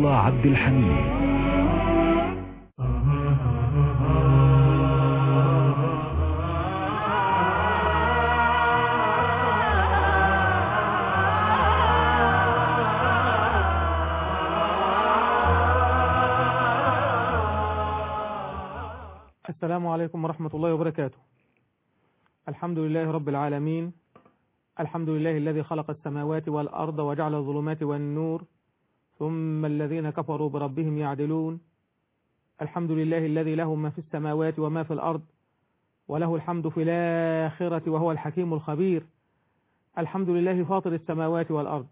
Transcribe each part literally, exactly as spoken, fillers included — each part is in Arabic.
الله عبد الحميد. السلام عليكم ورحمة الله وبركاته. الحمد لله رب العالمين، الحمد لله الذي خلق السماوات والأرض وجعل الظلمات والنور، ثم الذين كفروا بربهم يعدلون. الحمد لله الذي له ما في السماوات وما في الأرض، وله الحمد في الآخرة وهو الحكيم الخبير. الحمد لله فاطر السماوات والأرض،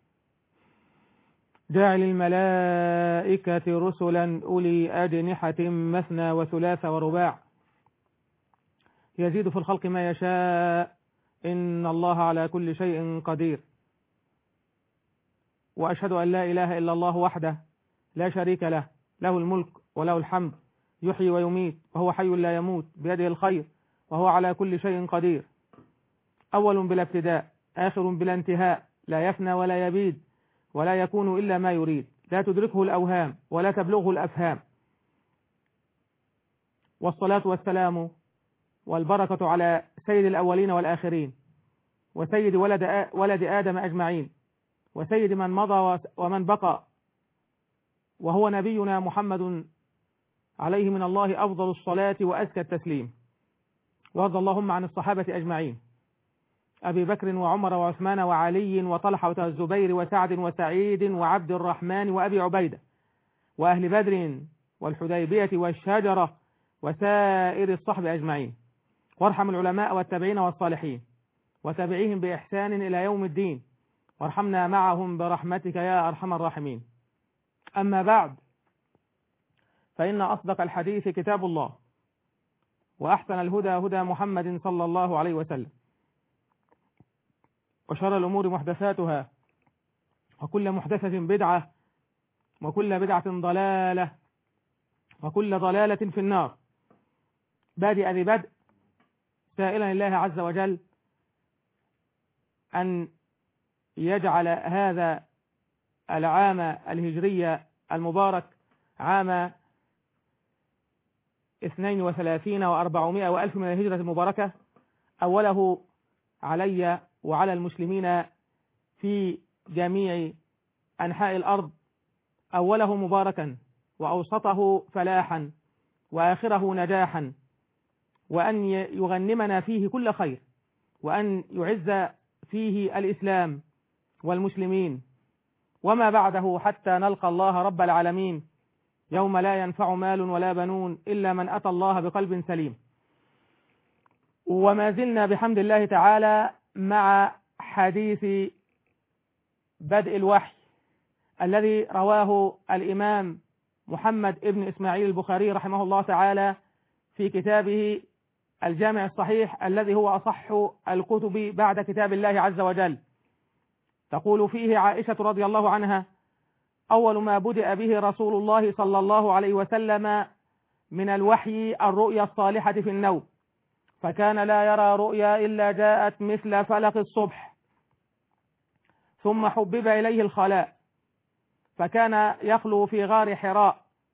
جاعل الملائكة رسلا أولي أجنحة مثنى وثلاث ورباع، يزيد في الخلق ما يشاء، إن الله على كل شيء قدير. وأشهد أن لا إله إلا الله وحده لا شريك له، له الملك وله الحمد، يحيي ويميت وهو حي لا يموت، بيده الخير وهو على كل شيء قدير. أول بلا ابتداء، آخر بلا انتهاء، لا يفنى ولا يبيد، ولا يكون إلا ما يريد، لا تدركه الأوهام ولا تبلغه الأفهام. والصلاة والسلام والبركة على سيد الأولين والآخرين، وسيد ولد ولد آدم أجمعين، وسيد من مضى ومن بقى، وهو نبينا محمد عليه من الله أفضل الصلاة وأزكى التسليم. وارض اللهم عن الصحابة أجمعين، أبي بكر وعمر وعثمان وعلي وطلحة والزبير وسعد وسعيد وعبد الرحمن وأبي عبيدة، وأهل بدر والحديبية والشجرة وسائر الصحب أجمعين. وارحم العلماء والتابعين والصالحين وتابعيهم بإحسان إلى يوم الدين، وارحمنا معهم برحمتك يا أرحم الراحمين. أما بعد، فإن أصدق الحديث كتاب الله، وأحسن الهدى هدى محمد صلى الله عليه وسلم، وشر الأمور محدثاتها، وكل محدثة بدعة، وكل بدعة ضلالة، وكل ضلالة في النار. بادئ ذي بدء، سائلا الله عز وجل أن يجعل هذا العام الهجري المبارك عام اثنين وثلاثين وأربعمائة وألف من الهجرة المباركة، أوله علي وعلى المسلمين في جميع أنحاء الأرض، أوله مباركا وأوسطه فلاحا وآخره نجاحا، وأن يغنمنا فيه كل خير، وأن يعز فيه الإسلام والمسلمين وما بعده، حتى نلقى الله رب العالمين يوم لا ينفع مال ولا بنون إلا من أتى الله بقلب سليم. وما زلنا بحمد الله تعالى مع حديث بدء الوحي الذي رواه الإمام محمد ابن إسماعيل البخاري رحمه الله تعالى في كتابه الجامع الصحيح، الذي هو أصح الكتب بعد كتاب الله عز وجل. تقول فيه عائشة رضي الله عنها: أول ما بدأ به رسول الله صلى الله عليه وسلم من الوحي الرؤيا الصالحة في النوم، فكان لا يرى رؤيا إلا جاءت مثل فلق الصبح، ثم حبب إليه الخلاء، فكان يخلو في غار حراء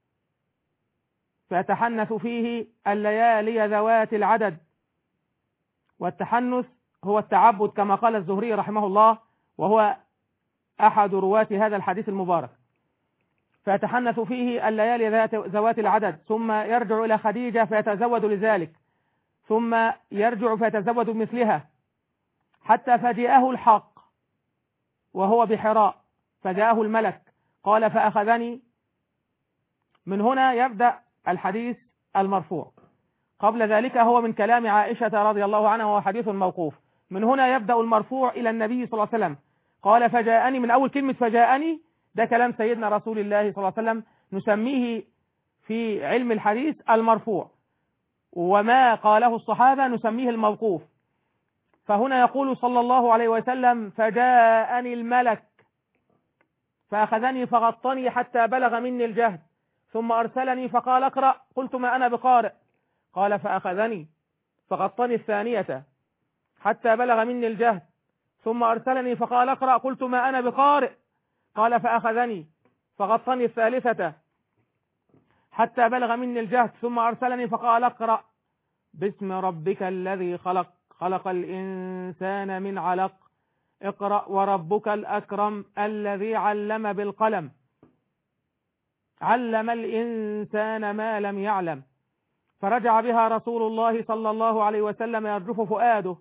فيتحنث فيه الليالي ذوات العدد. والتحنث هو التعبد كما قال الزهري رحمه الله، وهو أحد رواة هذا الحديث المبارك. فيتحنث فيه الليالي ذوات العدد، ثم يرجع إلى خديجة فيتزود لذلك، ثم يرجع فيتزود مثلها، حتى فجاءه الحق وهو بحراء، فجاءه الملك قال فأخذني. من هنا يبدأ الحديث المرفوع. قبل ذلك هو من كلام عائشة رضي الله عنها وهو حديث موقوف. من هنا يبدأ المرفوع إلى النبي صلى الله عليه وسلم، قال فجاءني. من أول كلمة فجاءني ده كلام سيدنا رسول الله صلى الله عليه وسلم، نسميه في علم الحديث المرفوع، وما قاله الصحابة نسميه الموقوف. فهنا يقول صلى الله عليه وسلم فجاءني الملك فأخذني فغطني حتى بلغ مني الجهد، ثم أرسلني فقال اقرأ، قلت ما أنا بقارئ، قال فأخذني فغطني الثانية حتى بلغ مني الجهد، ثم أرسلني فقال اقرأ، قلت ما أنا بقارئ، قال فأخذني فغطني الثالثة حتى بلغ مني الجهد، ثم أرسلني فقال اقرأ باسم ربك الذي خلق، خلق الإنسان من علق، اقرأ وربك الأكرم الذي علم بالقلم، علم الإنسان ما لم يعلم. فرجع بها رسول الله صلى الله عليه وسلم يرجف فؤاده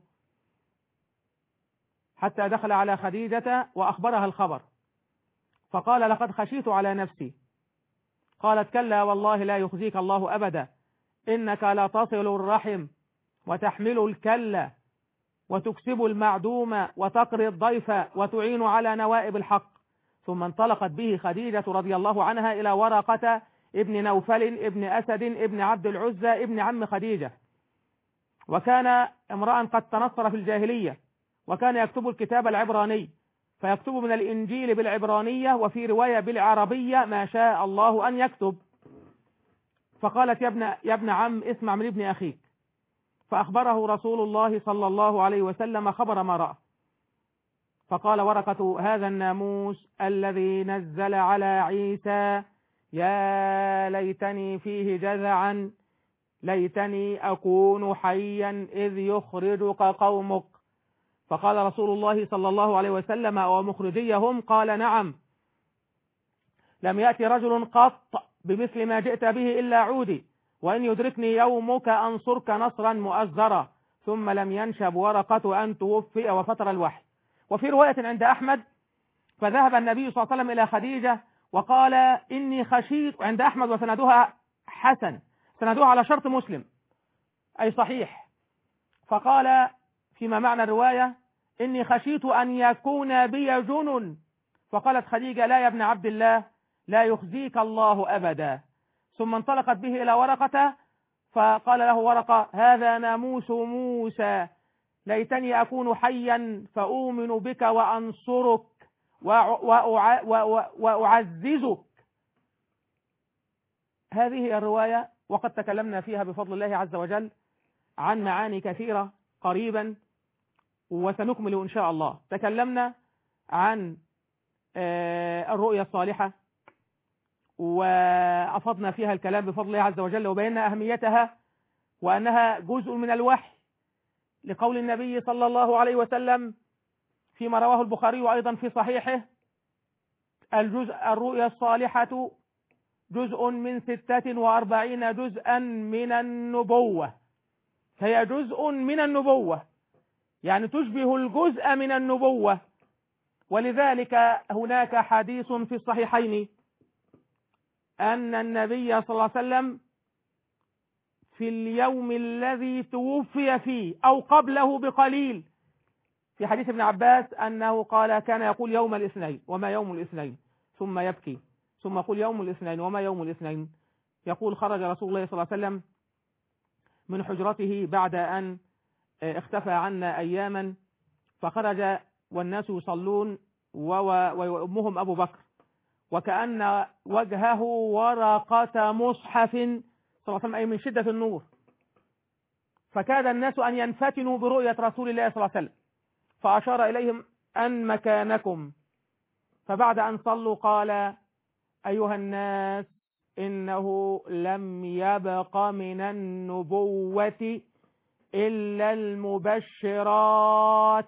حتى دخل على خديجة وأخبرها الخبر، فقال لقد خشيت على نفسي. قالت كلا والله لا يخزيك الله أبدا، إنك لا تصل الرحم وتحمل الكلة وتكسب المعدوم وتقري الضيف وتعين على نوائب الحق. ثم انطلقت به خديجة رضي الله عنها إلى ورقة ابن نوفل ابن أسد ابن عبد العزى ابن عم خديجة، وكان امرأ قد تنصر في الجاهلية، وكان يكتب الكتاب العبراني، فيكتب من الإنجيل بالعبرانية وفي رواية بالعربية ما شاء الله أن يكتب. فقالت يا ابن, يا ابن عم اسمع من ابن أخيك. فأخبره رسول الله صلى الله عليه وسلم خبر ما رأى. فقال ورقة هذا الناموس الذي نزل على عيسى يا ليتني فيه جزعا، ليتني أكون حيا إذ يخرجك قومك. فقال رسول الله صلى الله عليه وسلم ومخرجيهم قال نعم، لم يأتي رجل قط بمثل ما جئت به إلا عودي، وإن يدركني يومك أنصرك نصرا مؤزرا. ثم لم ينشب ورقة أن توفي وفتر الوحي. وفي رواية عند أحمد فذهب النبي صلى الله عليه وسلم إلى خديجة وقال إني خشيت، عند أحمد وسندها حسن، سندها على شرط مسلم أي صحيح. فقال فيما معنى الرواية إني خشيت أن يكون بي جنن. فقالت خديجة لا يا ابن عبد الله لا يخزيك الله أبدا. ثم انطلقت به إلى ورقة فقال له ورقة هذا ناموس موسى، ليتني أكون حيا فأؤمن بك وأنصرك وأعززك. هذه الرواية وقد تكلمنا فيها بفضل الله عز وجل عن معاني كثيرة قريبا وسنكمل إن شاء الله. تكلمنا عن الرؤيا الصالحة وأفضنا فيها الكلام بفضل الله عز وجل، وبينا أهميتها وأنها جزء من الوحي، لقول النبي صلى الله عليه وسلم فيما رواه البخاري أيضا في صحيحه الجزء الرؤيا الصالحة جزء من ستة وأربعين جزءا من النبوة، هي جزء من النبوة يعني تشبه الجزء من النبوة. ولذلك هناك حديث في الصحيحين أن النبي صلى الله عليه وسلم في اليوم الذي توفي فيه أو قبله بقليل، في حديث ابن عباس أنه قال كان يقول يوم الاثنين وما يوم الاثنين، ثم يبكي، ثم يقول يوم الاثنين وما يوم الاثنين. يقول خرج رسول الله صلى الله عليه وسلم من حجرته بعد أن اختفى عنا أياما، فخرج والناس يصلون وأمهم أبو بكر، وكأن وجهه ورقة مصحف صلى الله عليه وسلم أي من شدة النور، فكاد الناس أن ينفتنوا برؤية رسول الله صلى الله عليه وسلم، فأشار إليهم أن مكانكم. فبعد أن صلوا قال أيها الناس إنه لم يبق من النبوة إلا المبشرات.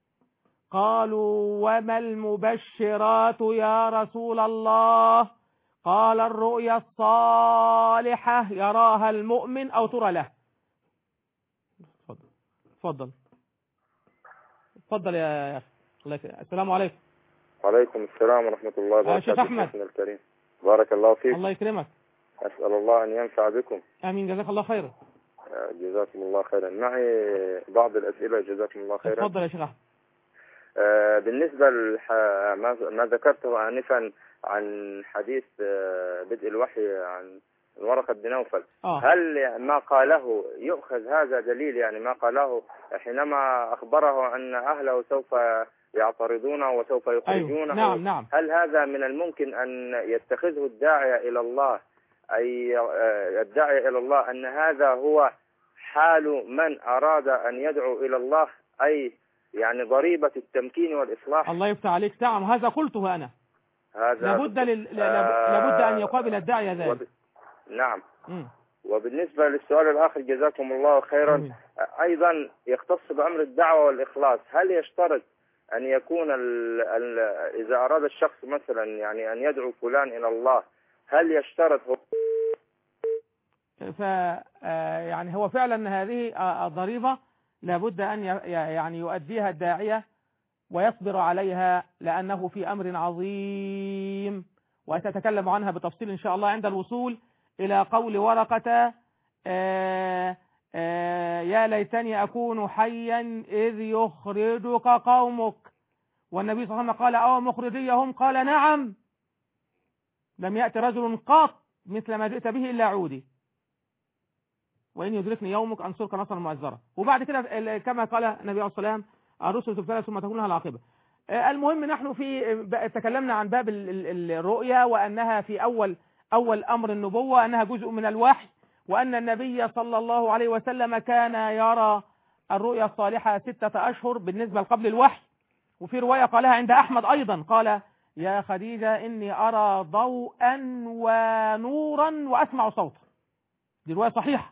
قالوا وما المبشرات يا رسول الله؟ قال الرؤيا الصالحة يراها المؤمن أو ترى له. تفضل تفضل يا أخي. السلام عليكم. وعليكم السلام ورحمة الله وبركاته. يا شيخ أحمد الكريم بارك الله فيك. الله يكرمك. أسأل الله أن ينفع بكم. آمين جزاك الله خيرا. جزاكم الله خيرا. معي بعض الأسئلة جزاكم الله خيرا. تفضل يا شيخ أحمد. آه بالنسبة لما ذكرته آنفا عن حديث بدء الوحي عن ورقة بن نوفل، آه. هل ما قاله يؤخذ هذا دليل؟ يعني ما قاله حينما أخبره أن أهله سوف يعترضونه وسوف يخرجونه. أيوه. نعم نعم. هل هذا من الممكن أن يتخذه الداعية إلى الله، أي الداعية إلى الله أن هذا هو حال من أراد أن يدعو إلى الله، أي يعني ضريبة التمكين والإصلاح؟ الله يفتح عليك. نعم هذا قلته أنا، هذا لابد لل... لابد أن يقابل الداعية ذلك. وب... نعم. م. وبالنسبة للسؤال الآخر جزاكم الله خيرا، أمين. أيضا يختص بأمر الدعوة والإخلاص، هل يشترط أن يكون ال... ال... إذا أراد الشخص مثلا يعني أن يدعو فلان إلى الله، هل يشترط هو ف يعني هو فعلا هذه الضريبة لابد أن يعني يؤديها الداعية ويصبر عليها، لأنه في أمر عظيم، وسأتكلم عنها بتفصيل إن شاء الله عند الوصول إلى قول ورقة آآ آآ يا ليتني أكون حيا إذ يخرجك قومك، والنبي صلى الله عليه وسلم قال أو مخرجيهم؟ قال نعم، لم يأتي رجل قط مثل ما جئت به إلا عودي، وإن يدركني يومك أنصرك نصرا مؤزرا. وبعد كده كما قال النبي عليه الصلاة والسلام الرسل تبتلى ثم تكون لها العاقبة. المهم نحن في تكلمنا عن باب الرؤيا، وأنها في أول أول أمر النبوة، أنها جزء من الوحي، وأن النبي صلى الله عليه وسلم كان يرى الرؤيا الصالحة ستة أشهر بالنسبة قبل الوحي. وفي رواية قالها عند أحمد أيضا، قال يا خديجة إني أرى ضوءا ونورا وأسمع صوتا. دي رواية صحيحة.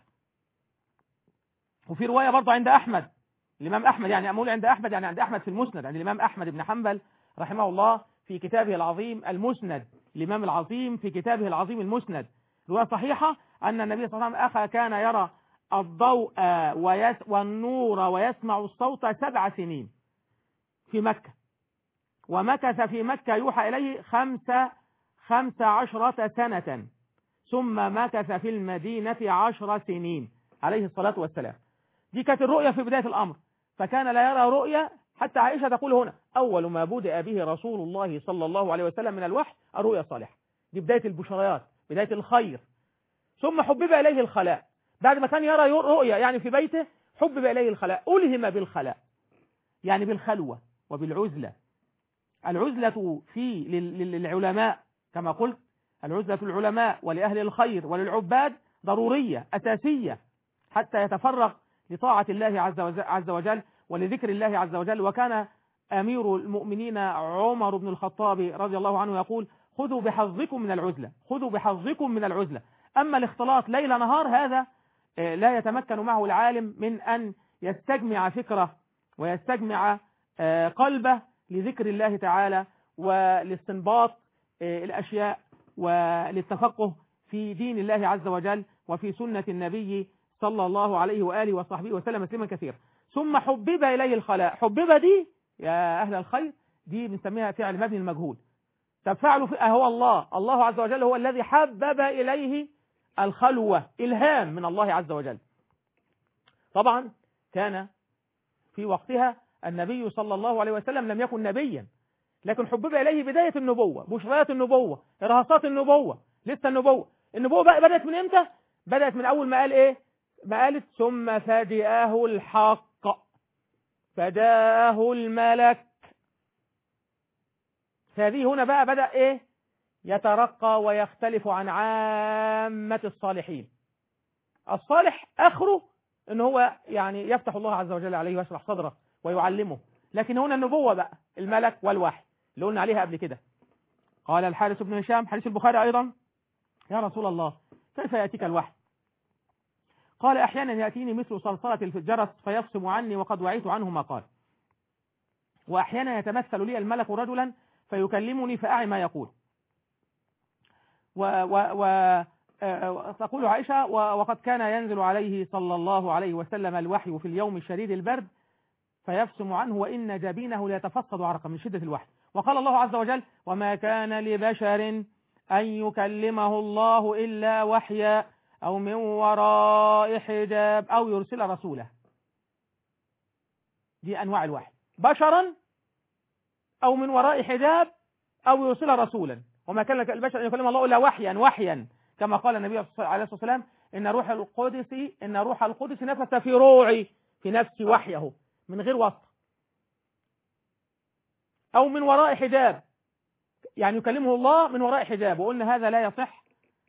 وفي رواية برضه عند أحمد، الإمام أحمد، يعني أقول عند أحمد يعني عند أحمد في المسند، عند الإمام أحمد بن حنبل رحمه الله في كتابه العظيم المسند، الإمام العظيم في كتابه العظيم المسند، رواية صحيحة أن النبي صلى الله عليه وسلم كان يرى الضوء والنور ويسمع الصوت سبع سنين في مكة، ومكث في مكة يوحى إليه خمسة خمس عشرة سنة، ثم مكث في المدينة عشر سنين عليه الصلاة والسلام. دي كانت الرؤيا في بداية الأمر، فكان لا يرى رؤيا، حتى عائشة تقول هنا أول ما بدأ به رسول الله صلى الله عليه وسلم من الوحي الرؤيا الصالحة. دي بداية البشريات، بداية الخير. ثم حبب إليه الخلاء، بعد ما كان يرى رؤيا يعني في بيته حبب إليه الخلاء، ألهم بالخلاء يعني بالخلوة وبالعزلة. العزلة في للعلماء كما قلت، العزلة العلماء ولأهل الخير وللعباد ضرورية أساسية حتى يتفرغ لطاعة الله عز وجل ولذكر الله عز وجل. وكان أمير المؤمنين عمر بن الخطاب رضي الله عنه يقول خذوا بحظكم من العزلة، خذوا بحظكم من العزلة. أما الاختلاط ليل نهار هذا لا يتمكن معه العالم من أن يستجمع فكره ويستجمع قلبه لذكر الله تعالى ولاستنباط الأشياء وللتفقه في دين الله عز وجل وفي سنة النبي صلى الله عليه وآله وصحبه وسلم تسليما كثيرا. ثم حبب إليه الخلاء، حبب دي يا أهل الخير دي بنسميها فعل مبني المجهول. تفعل هو الله، الله عز وجل هو الذي حبب إليه الخلوة، إلهام من الله عز وجل. طبعا كان في وقتها النبي صلى الله عليه وسلم لم يكن نبيا، لكن حبب إليه بداية النبوة، بشريات النبوة، إرهاصات النبوة، لسه النبوة. النبوة بقى بدأت من إمتى؟ بدأت من أول ما قال إيه؟ ما قالت ثم فجاءه الحق فجاءه الملك. فهذه هنا بقى بدأ إيه؟ يترقى ويختلف عن عامة الصالحين. الصالح آخره إن هو يعني يفتح الله عز وجل عليه ويشرح صدره ويعلمه، لكن هنا النبوة بقى الملك والوحي اللي قلنا عليها قبل كده. قال الحارث بن هشام حديث البخاري أيضا يا رسول الله كيف يأتيك الوحي؟ قال أحيانا يأتيني مثل صلصلة الجرس فيفصم عني وقد وعيت عنه ما قال، وأحيانا يتمثل لي الملك رجلا فيكلمني فأعي ما يقول. وتقول عائشة وقد كان ينزل عليه صلى الله عليه وسلم الوحي في اليوم الشديد البرد فيفصم عنه وإن جبينه ليتفصد عرقا من شدة الوحي. وقال الله عز وجل وما كان لبشر أن يكلمه الله إلا وحيا أو من وراء حجاب أو يرسل رسوله. دي أنواع الوحي، بشرا أو من وراء حجاب أو يرسل رسولا. وما كان البشر أن يكلم الله إلا وحيا وحيا كما قال النبي عليه الصلاة والسلام إن روح القدس إن روح القدس نفث في روعي في نفسي وحيه من غير واسطة. أو من وراء حجاب يعني يكلمه الله من وراء حجاب، وقلنا هذا لا يصح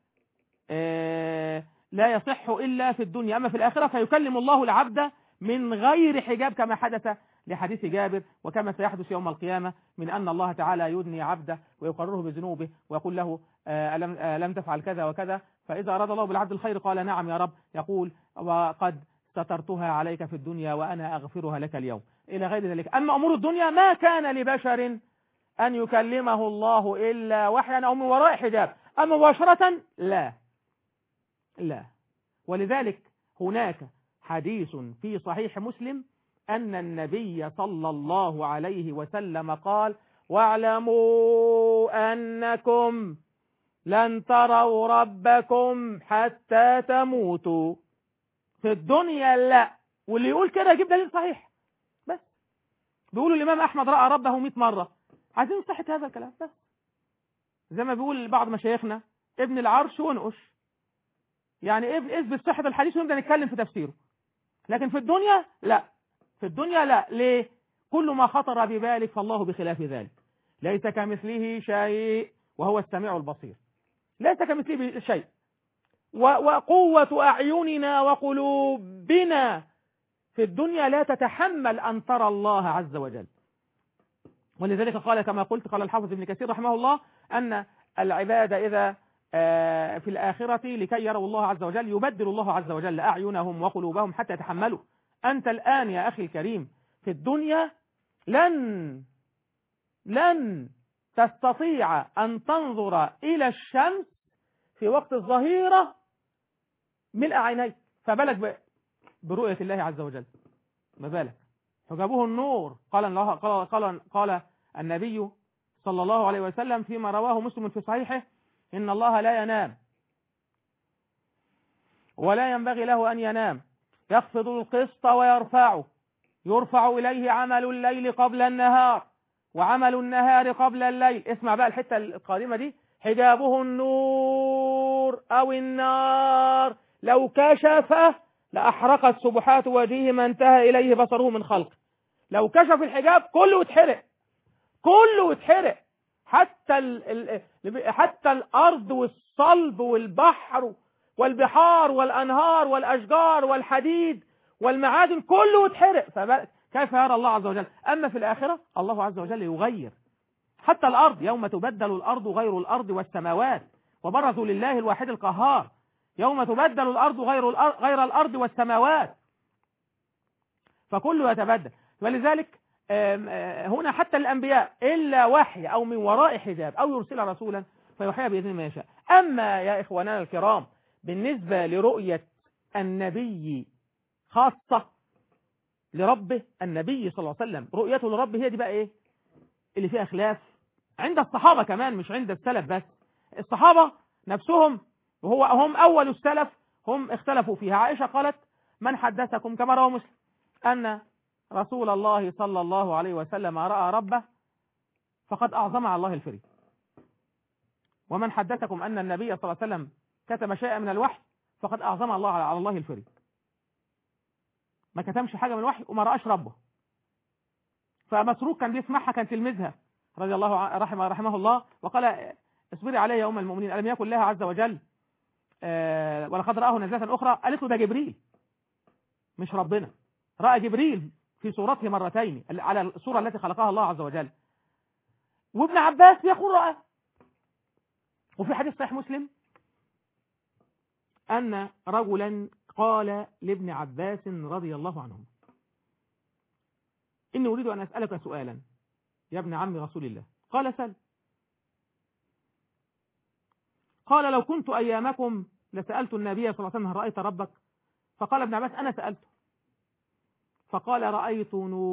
آه لا يصح إلا في الدنيا، أما في الآخرة فيكلم الله العبد من غير حجاب كما حدث لحديث جابر، وكما سيحدث يوم القيامة من أن الله تعالى يدني عبده ويقرره بذنوبه ويقول له ألم, ألم تفعل كذا وكذا، فإذا أراد الله بالعبد الخير قال نعم يا رب، يقول وقد سترتها عليك في الدنيا وأنا أغفرها لك اليوم، إلى غير ذلك. أما أمور الدنيا ما كان لبشر أن يكلمه الله إلا وحيا أو من وراء حجاب، أما مباشرة لا لا. ولذلك هناك حديث في صحيح مسلم أن النبي صلى الله عليه وسلم قال واعلموا أنكم لن تروا ربكم حتى تموتوا. في الدنيا لا، واللي يقول كده يجيب دليل صحيح. بس بيقولوا الإمام أحمد رأى ربه مئة مرة، عايزين صحة هذا الكلام. بس زي ما بيقول بعض مشايخنا ابن العرش ونقش، يعني اثبت صحة الحديث ونبدأ نتكلم في تفسيره. لكن في الدنيا لا، في الدنيا لا. ليه؟ كل ما خطر ببالك فالله بخلاف ذلك، ليس كمثله شيء وهو السميع البصير، ليس كمثله شيء. وقوة أعيننا وقلوبنا في الدنيا لا تتحمل أن ترى الله عز وجل. ولذلك قال كما قلت، قال الحافظ ابن كثير رحمه الله أن العباد إذا في الآخرة لكي يروا الله عز وجل يبدل الله عز وجل أعينهم وقلوبهم حتى يتحملوا. أنت الآن يا أخي الكريم في الدنيا لن لن تستطيع أن تنظر إلى الشمس في وقت الظهيرة ملء عينيك، فبالك برؤية الله عز وجل، ما بالك. حجابه النور. قال الله قال قال قال النبي صلى الله عليه وسلم فيما رواه مسلم في صحيحه إن الله لا ينام ولا ينبغي له أن ينام، يخفض القسط ويرفعه، يرفع إليه عمل الليل قبل النهار وعمل النهار قبل الليل. اسمع بقى الحتة القادمة دي، حجابه النور أو النار لو كشفه لأحرقت سبحات وجهه ما انتهى إليه بصره من خلق. لو كشف الحجاب كله يتحرق، كله يتحرق، حتى ال حتى الأرض والصلب والبحر والبحار والأنهار والأشجار والحديد والمعادن كله يتحرق، فكيف يرى الله عز وجل؟ أما في الآخرة الله عز وجل يغير حتى الأرض، يوم تبدل الأرض غير الأرض والسماوات وبرزوا لله الواحد القهار، يوم تبدل الأرض غير الأرض, غير الأرض والسماوات، فكله يتبدل. ولذلك هنا حتى الأنبياء إلا وحي أو من وراء حجاب أو يرسل رسولا فيوحي بإذن ما يشاء. أما يا إخواننا الكرام بالنسبة لرؤية النبي خاصة لربه، النبي صلى الله عليه وسلم رؤيته لربه هي دي بقى إيه اللي فيها خلاف عند الصحابة كمان، مش عند السلف بس. الصحابة نفسهم وهو هم أول السلف هم اختلفوا فيها. عائشة قالت من حدثكم كما روى مسلم أن رسول الله صلى الله عليه وسلم رأى ربه فقد أعظم على الله الفري، ومن حدثكم أن النبي صلى الله عليه وسلم كتم شيئا من الوحي فقد أعظم الله على الله الفري. ما كتمش حاجة من الوحي وما رأش ربه. فمسروق كان بيسمعها، كان تلميذها رضي الله رحمه رحمه الله، وقال اصبري علي يا أم المؤمنين ألم يكن الله عز وجل أه ولقد رآه نزلة أخرى؟ قالت له ده جبريل مش ربنا، رأى جبريل في صورته مرتين على الصورة التي خلقها الله عز وجل. وابن عباس يقول رأى. وفي حديث صحيح مسلم أن رجلا قال لابن عباس رضي الله عنه إني أريد أن أسألك سؤالا يا ابن عم رسول الله. قال سل. قال لو كنت أيامكم لسألت النبي صلى الله عليه وسلم هل رأيت ربك؟ فقال ابن عباس أنا سألته، فقال رأيت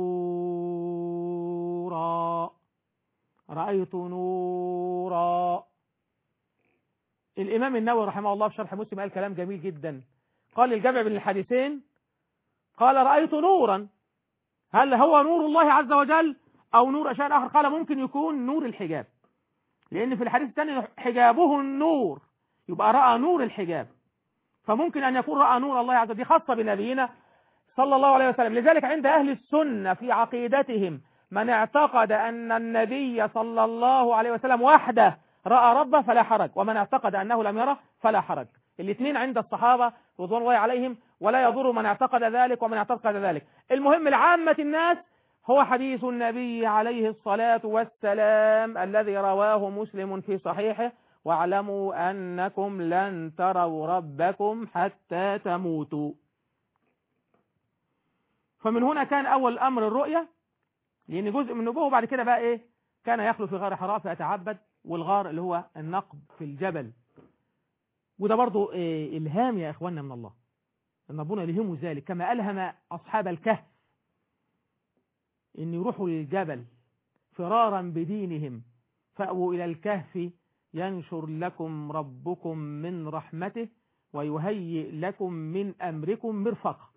نورا، رأيت نورا. الإمام النووي رحمه الله في شرح مسلم قال كلام جميل جدا، قال الجمع بين الحديثين قال رأيت نورا، هل هو نور الله عز وجل أو نور أشياء آخر؟ قال ممكن يكون نور الحجاب، لأن في الحديث الثاني حجابه النور، يبقى رأى نور الحجاب، فممكن أن يكون رأى نور الله عز وجل، دي خاصة بنبينا صلى الله عليه وسلم. لذلك عند أهل السنة في عقيدتهم من اعتقد أن النبي صلى الله عليه وسلم وحده رأى ربه فلا حرج، ومن اعتقد أنه لم يره فلا حرج. الاثنين عند الصحابة رضوان الله عليهم، ولا يضر من اعتقد ذلك ومن اعتقد ذلك. المهم العامة الناس هو حديث النبي عليه الصلاة والسلام الذي رواه مسلم في صحيحه: واعلموا أنكم لن تروا ربكم حتى تموتوا. فمن هنا كان أول أمر الرؤية، لأن جزء من النبوة. وبعد كده بقى إيه؟ كان يخلو في غار حراء فيتعبد، والغار اللي هو النقب في الجبل. وده برضو إيه؟ إلهام يا إخواننا من الله، أن ربنا يلهمه ذلك كما ألهم أصحاب الكهف إن يروحوا للجبل فرارا بدينهم، فأووا إلى الكهف ينشر لكم ربكم من رحمته ويهيئ لكم من أمركم مرفقا.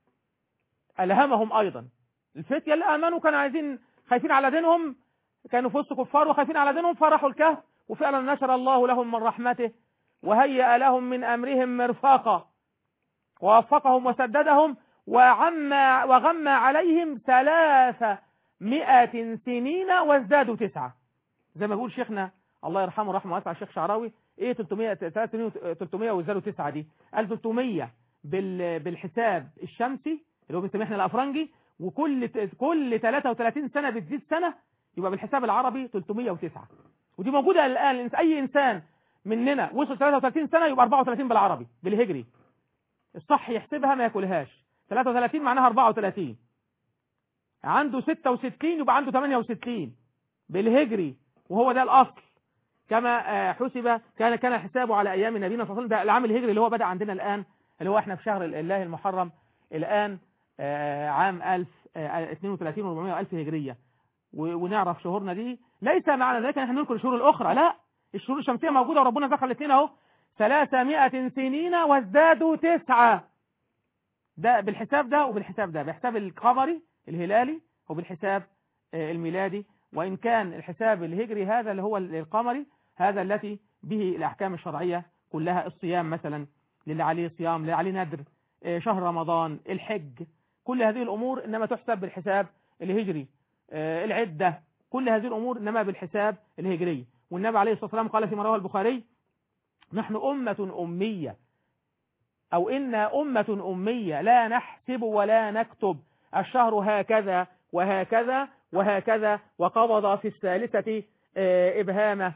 ألهمهم أيضا. الفتية اللي آمنوا كانوا عايزين خايفين على دينهم، كانوا في وسط كفار وخايفين على دينهم، فرحوا الكهف وفعلا نشر الله لهم من رحمته وهيئ لهم من أمرهم مرفقا، ووفقهم وسددهم وعم وغم عليهم ثلاثمائة سنين وازدادوا تسعة. زي ما بيقول شيخنا الله يرحمه رحمه واسعه الشيخ شعراوي، ايه ثلاثمائة ثلاثمائة وازدادوا تسعة دي؟ قال ثلاثمائة بال بالحساب الشمسي اللي هو بنسميه احنا الافرنجي، وكل كل ثلاثة وثلاثين سنه بتزيد سنه، يبقى بالحساب العربي ثلاثمائة وتسعة. ودي موجوده الان. اي انسان مننا وصل ثلاثة وثلاثين سنه يبقى أربعة وثلاثين بالعربي بالهجري. الصح يحسبها ما ياكلهاش. ثلاثة وثلاثين معناها أربعة وثلاثين. عنده ستة وستين يبقى عنده ثمانية وستين بالهجري، وهو ده الأصل كما حسب. كان كان حسابه على أيام نبينا صلى الله عليه وسلم. ده العام الهجري اللي هو بدأ عندنا الآن، اللي هو احنا في شهر الله المحرم الآن، عام ألف اثنين وثلاثين وأربعمائة ألف هجرية. ونعرف شهورنا دي ليس معنى ذلك ان احنا نذكر الشهور الأخرى، لا، الشهور الشمسية موجودة وربنا ذكر الاثنين اهو: ثلاثمائة سنين وازدادوا تسعة. ده بالحساب ده وبالحساب ده، بالحساب القمري الهلالي وبالحساب الميلادي. وإن كان الحساب الهجري هذا اللي هو القمري هذا التي به الأحكام الشرعية كلها، الصيام مثلا للي عليه صيام، للي عليه ندر، شهر رمضان، الحج، كل هذه الأمور إنما تحسب بالحساب الهجري. العدة، كل هذه الأمور إنما بالحساب الهجري. والنبي عليه الصلاة والسلام قال فيما رواه البخاري: نحن أمة أمية، أو إنا أمة أمية لا نحسب ولا نكتب، الشهر هكذا وهكذا وهكذا، وقبض في الثالثة إبهامه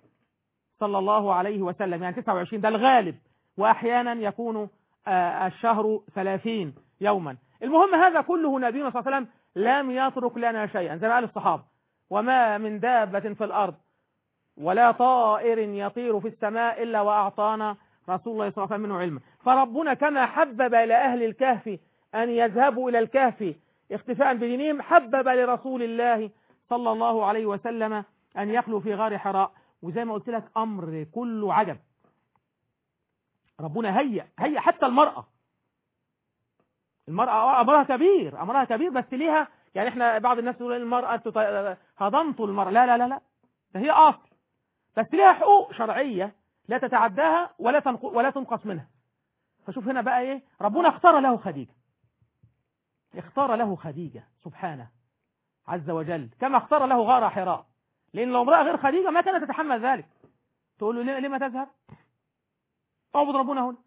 صلى الله عليه وسلم، يعني تسعة وعشرين ده الغالب، وأحيانا يكون الشهر ثلاثين يوما. المهم هذا كله نبينا صلى الله عليه وسلم لم يترك لنا شيئا، زي ما قال الصحابة: وما من دابة في الأرض ولا طائر يطير في السماء إلا وأعطانا رسول الله صلى الله عليه وسلم منه علما. فربنا كما حبب إلى أهل الكهف أن يذهبوا إلى الكهف اختفاء بدينهم، حبب لرسول الله صلى الله عليه وسلم أن يخلو في غار حراء. وزي ما قلت لك أمر كله عجب. ربنا هيأ هيأ حتى المرأة. المرأة أمرها كبير، أمرها كبير، بس ليها يعني احنا بعض الناس يقول المرأة هضمت المرأة، لا لا لا لا، ده هي أصل، بس ليها حقوق شرعية لا تتعداها ولا ولا تنقص منها. فشوف هنا بقى ايه، ربنا اختار له خديجة، اختار له خديجة سبحانه عز وجل، كما اختار له غار حراء. لأن لو امرأة غير خديجة ما كانت تتحمل ذلك. تقول له لما تذهب؟ اعبد ربنا هنا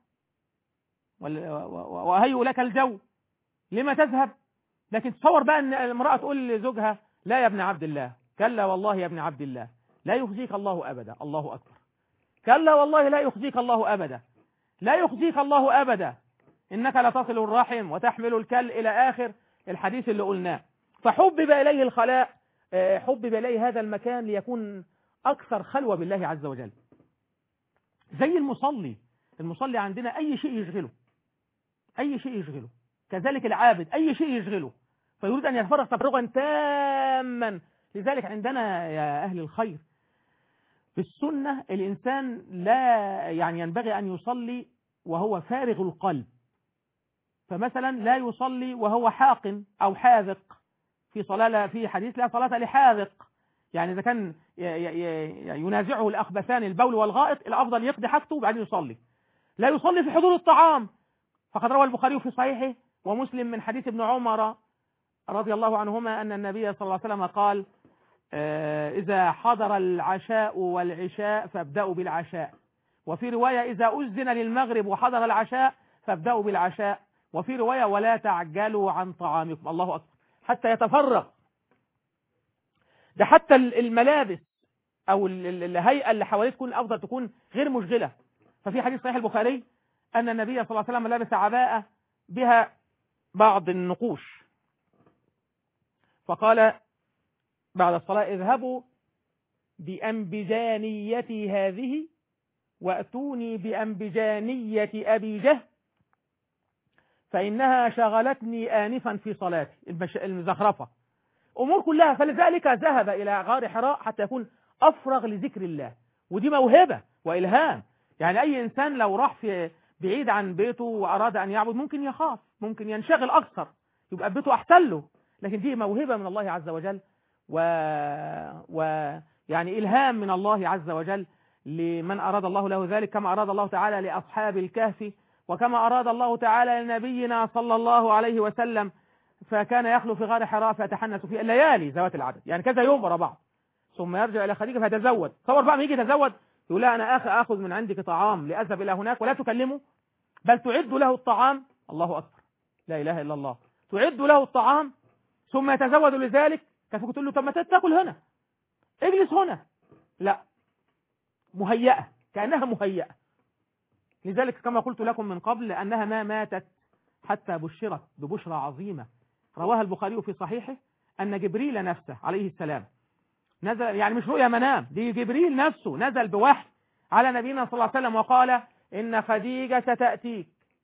وهيئ لك الجو، لما تذهب؟ لكن تصور بقى ان المرأة تقول لزوجها: لا يا ابن عبد الله، كلا والله يا ابن عبد الله لا يخزيك الله أبدا. الله أكبر. كلا والله لا يخزيك الله أبدا، لا يخزيك الله أبدا، إنك لتصل الرحم وتحمل الكل، إلى آخر الحديث اللي قلناه. فحبب إليه الخلاء، حبب إليه هذا المكان ليكون أكثر خلوة بالله عز وجل. زي المصلي، المصلي عندنا أي شيء يشغله، أي شيء يشغله، كذلك العابد أي شيء يشغله، فيريد أن يتفرغ تفرغا تاما. لذلك عندنا يا أهل الخير في السنة الإنسان لا يعني ينبغي أن يصلي وهو فارغ القلب. فمثلا لا يصلي وهو حاق أو حاذق، في صلاة في حديث لا صلاة لحاذق، يعني إذا كان ينازعه الأخبثان البول والغائط الأفضل يقضي حاجته وبعدين يصلي. لا يصلي في حضور الطعام، فقد روى البخاري في صحيحه ومسلم من حديث ابن عمر رضي الله عنهما أن النبي صلى الله عليه وسلم قال: إذا حضر العشاء والعشاء فابدأوا بالعشاء، وفي رواية إذا أذن للمغرب وحضر العشاء فابدأوا بالعشاء، وفي رواية ولا تعجلوا عن طعامكم. الله أكبر، حتى يتفرغ ده حتى الملابس او الهيئة اللي حواليه تكون افضل، تكون غير مشغلة. ففي حديث صحيح البخاري ان النبي صلى الله عليه وسلم لبس عباءة بها بعض النقوش، فقال بعد الصلاة اذهبوا بأنبجانيتي هذه وأتوني بأنبجانية أبي جهل فإنها شغلتني آنفا في صلاتي. المزخرفة أمور كلها. فلذلك ذهب إلى غار حراء حتى يكون أفرغ لذكر الله، ودي موهبة وإلهام. يعني أي إنسان لو راح في بعيد عن بيته وأراد أن يعبد ممكن يخاف، ممكن ينشغل أكثر، يبقى بيته أحسن له، لكن دي موهبة من الله عز وجل و... و يعني إلهام من الله عز وجل لمن أراد الله له ذلك، كما أراد الله تعالى لأصحاب الكهف، وكما أراد الله تعالى لنبينا صلى الله عليه وسلم، فكان يخلو في غار حراء فيتحنث في الليالي ذوات العدد، يعني كذا يوم ورا بعض، ثم يرجع إلى خديجة فيتزود. تصور بقى ما يجي يتزود يقول لها أنا آخذ آخذ من عندك طعام لأذهب إلى هناك، ولا تكلمه بل تعد له الطعام. الله أكبر، لا إله إلا الله. تعد له الطعام ثم يتزود لذلك. كيف تقول له طب ما تاكل هنا، اجلس هنا؟ لا، مهيئة، كأنها مهيئة. لذلك كما قلت لكم من قبل أنها ما ماتت حتى بشرت ببشرى عظيمة رواها البخاري في صحيحه أن جبريل نفسه عليه السلام نزل، يعني مش رؤيا منام، دي جبريل نفسه نزل بوحي على نبينا صلى الله عليه وسلم وقال إن خديجة ستأتيك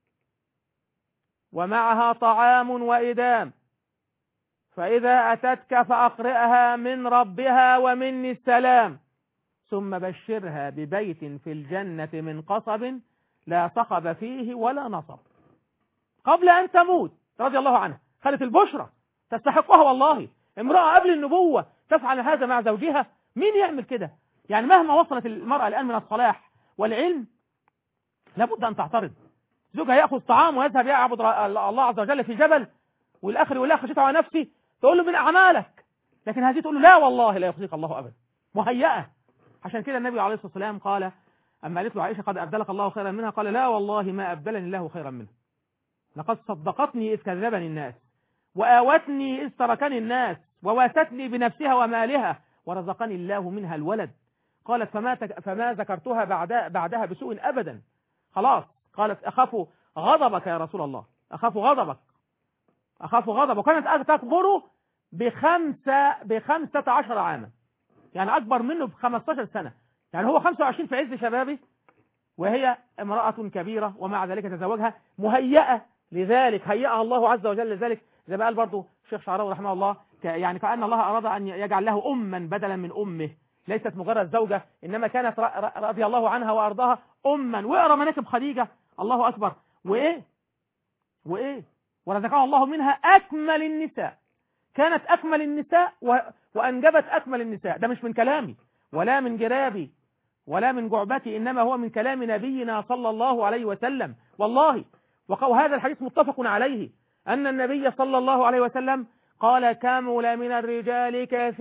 ومعها طعام وإدام، فإذا أتتك فأقرئها من ربها ومني السلام، ثم بشرها ببيت في الجنة من قصب لا صخب فيه ولا نصب. قبل أن تموت رضي الله عنها خلت البشرى تستحقها. والله امرأة قبل النبوة تفعل هذا مع زوجها، مين يعمل كده؟ يعني مهما وصلت المرأة الآن من الصلاح والعلم لابد أن تعترض. زوجها يأخذ طعام ويذهب يعبد الله عز وجل في جبل، والآخر يقول لها خشيت على نفسي، تقول له من أعمالك، لكن هذه تقول له لا والله لا يخزيك الله أبدا، مهيئة. عشان كده النبي عليه الصلاة والسلام قال أما قالت له عائشة قد أبدلك الله خيرا منها، قال لا والله ما أبدلني الله خيرا منها، لقد صدقتني إذ كذبني الناس، وآوتني إذ تركني الناس، وواتتني بنفسها ومالها، ورزقني الله منها الولد. قالت فما, تك... فما ذكرتها بعد... بعدها بسوء أبدا. خلاص قالت أخاف غضبك يا رسول الله، أخاف غضبك أخاف غضبك. وكانت تكبر بخمسة بخمسة عشر عاما، يعني أكبر منه بخمسة عشر سنة، يعني هو خمسة وعشرين في عز شبابه وهي امرأة كبيرة، ومع ذلك تزوجها مهيئة لذلك، هيئها الله عز وجل لذلك. زي ما قال برضه الشيخ شعراوي رحمه الله، يعني كأن الله أراد أن يجعل له أما بدلا من أمه، ليست مجرد زوجة إنما كانت رضي الله عنها وأرضاها أما. واقرأ مناكب خديجة، الله أكبر. وإيه وإيه ورزقها الله منها أكمل النساء، كانت أكمل النساء و... وأنجبت أكمل النساء. ده مش من كلامي ولا من جرابي ولا من جعبتي، إنما هو من كلام نبينا صلى الله عليه وسلم والله. وهذا الحديث متفق عليه أن النبي صلى الله عليه وسلم قال كمل من الرجال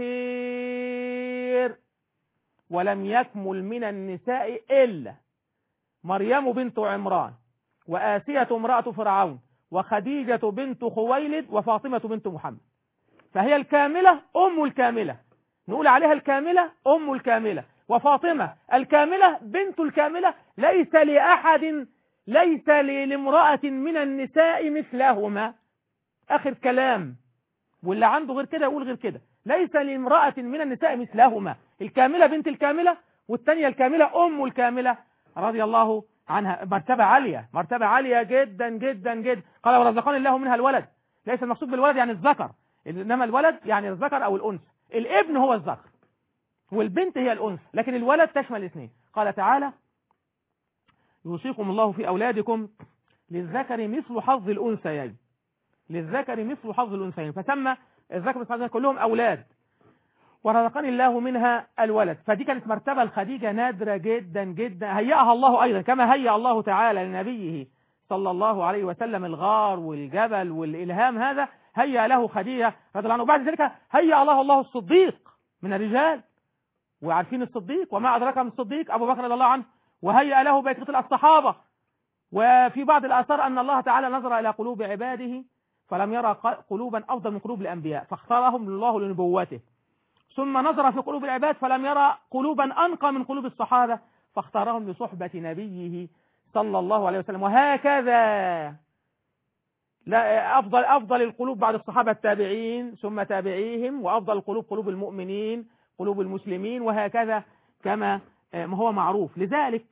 كثير ولم يكمل من النساء إلا مريم بنت عمران، وآسية امرأة فرعون، وخديجة بنت خويلد، وفاطمة بنت محمد. فهي الكاملة أم الكاملة، نقول عليها الكاملة أم الكاملة، وفاطمة الكاملة بنت الكاملة. ليس لأحد ليس لامرأة من النساء مثلهما. آخر كلام، واللي عنده غير كده يقول غير كده. ليس لامرأة من النساء مثلهما، الكاملة بنت الكاملة والثانية الكاملة أم الكاملة رضي الله عنها. مرتبة عالية، مرتبة عالية جدا جدا جدا. قال ورزقني الله منها الولد. ليس المقصود بالولد يعني الذكر، إنما الولد يعني الذكر أو الأنثى. الابن هو الذكر والبنت هي الأنثى، لكن الولد تشمل الاثنين. قال تعالى يوصيكم الله في أولادكم للذكر مثل حظ الأنثيين، للذكر مثل حظ الأنثيين، فسمى الذكر مثل حظ الأنثيين كلهم أولاد. ورزقني الله منها الولد. فدي كانت مرتبة الخديجة نادرة جدا جدا، هيئها الله أيضا كما هيئ الله تعالى لنبيه صلى الله عليه وسلم الغار والجبل والإلهام، هذا هيئ له خديجة رضي الله عنه. وبعد ذلك هيئ الله الله الصديق من الرجال، وعارفين الصديق وما أدرك من الصديق أبو بكر رضي الله عنه، وهيئ له بقية الصحابة. وفي بعض الآثار أن الله تعالى نظر إلى قلوب عباده فلم يرى قلوبا أفضل من قلوب الأنبياء فاختارهم الله لنبوته. ثم نظر في قلوب العباد فلم يرى قلوبا أنقى من قلوب الصحابة فاختارهم لصحبة نبيه صلى الله عليه وسلم. وهكذا لا أفضل أفضل القلوب بعد الصحابة التابعين ثم تابعيهم، وأفضل القلوب قلوب المؤمنين قلوب المسلمين، وهكذا كما ما هو معروف. لذلك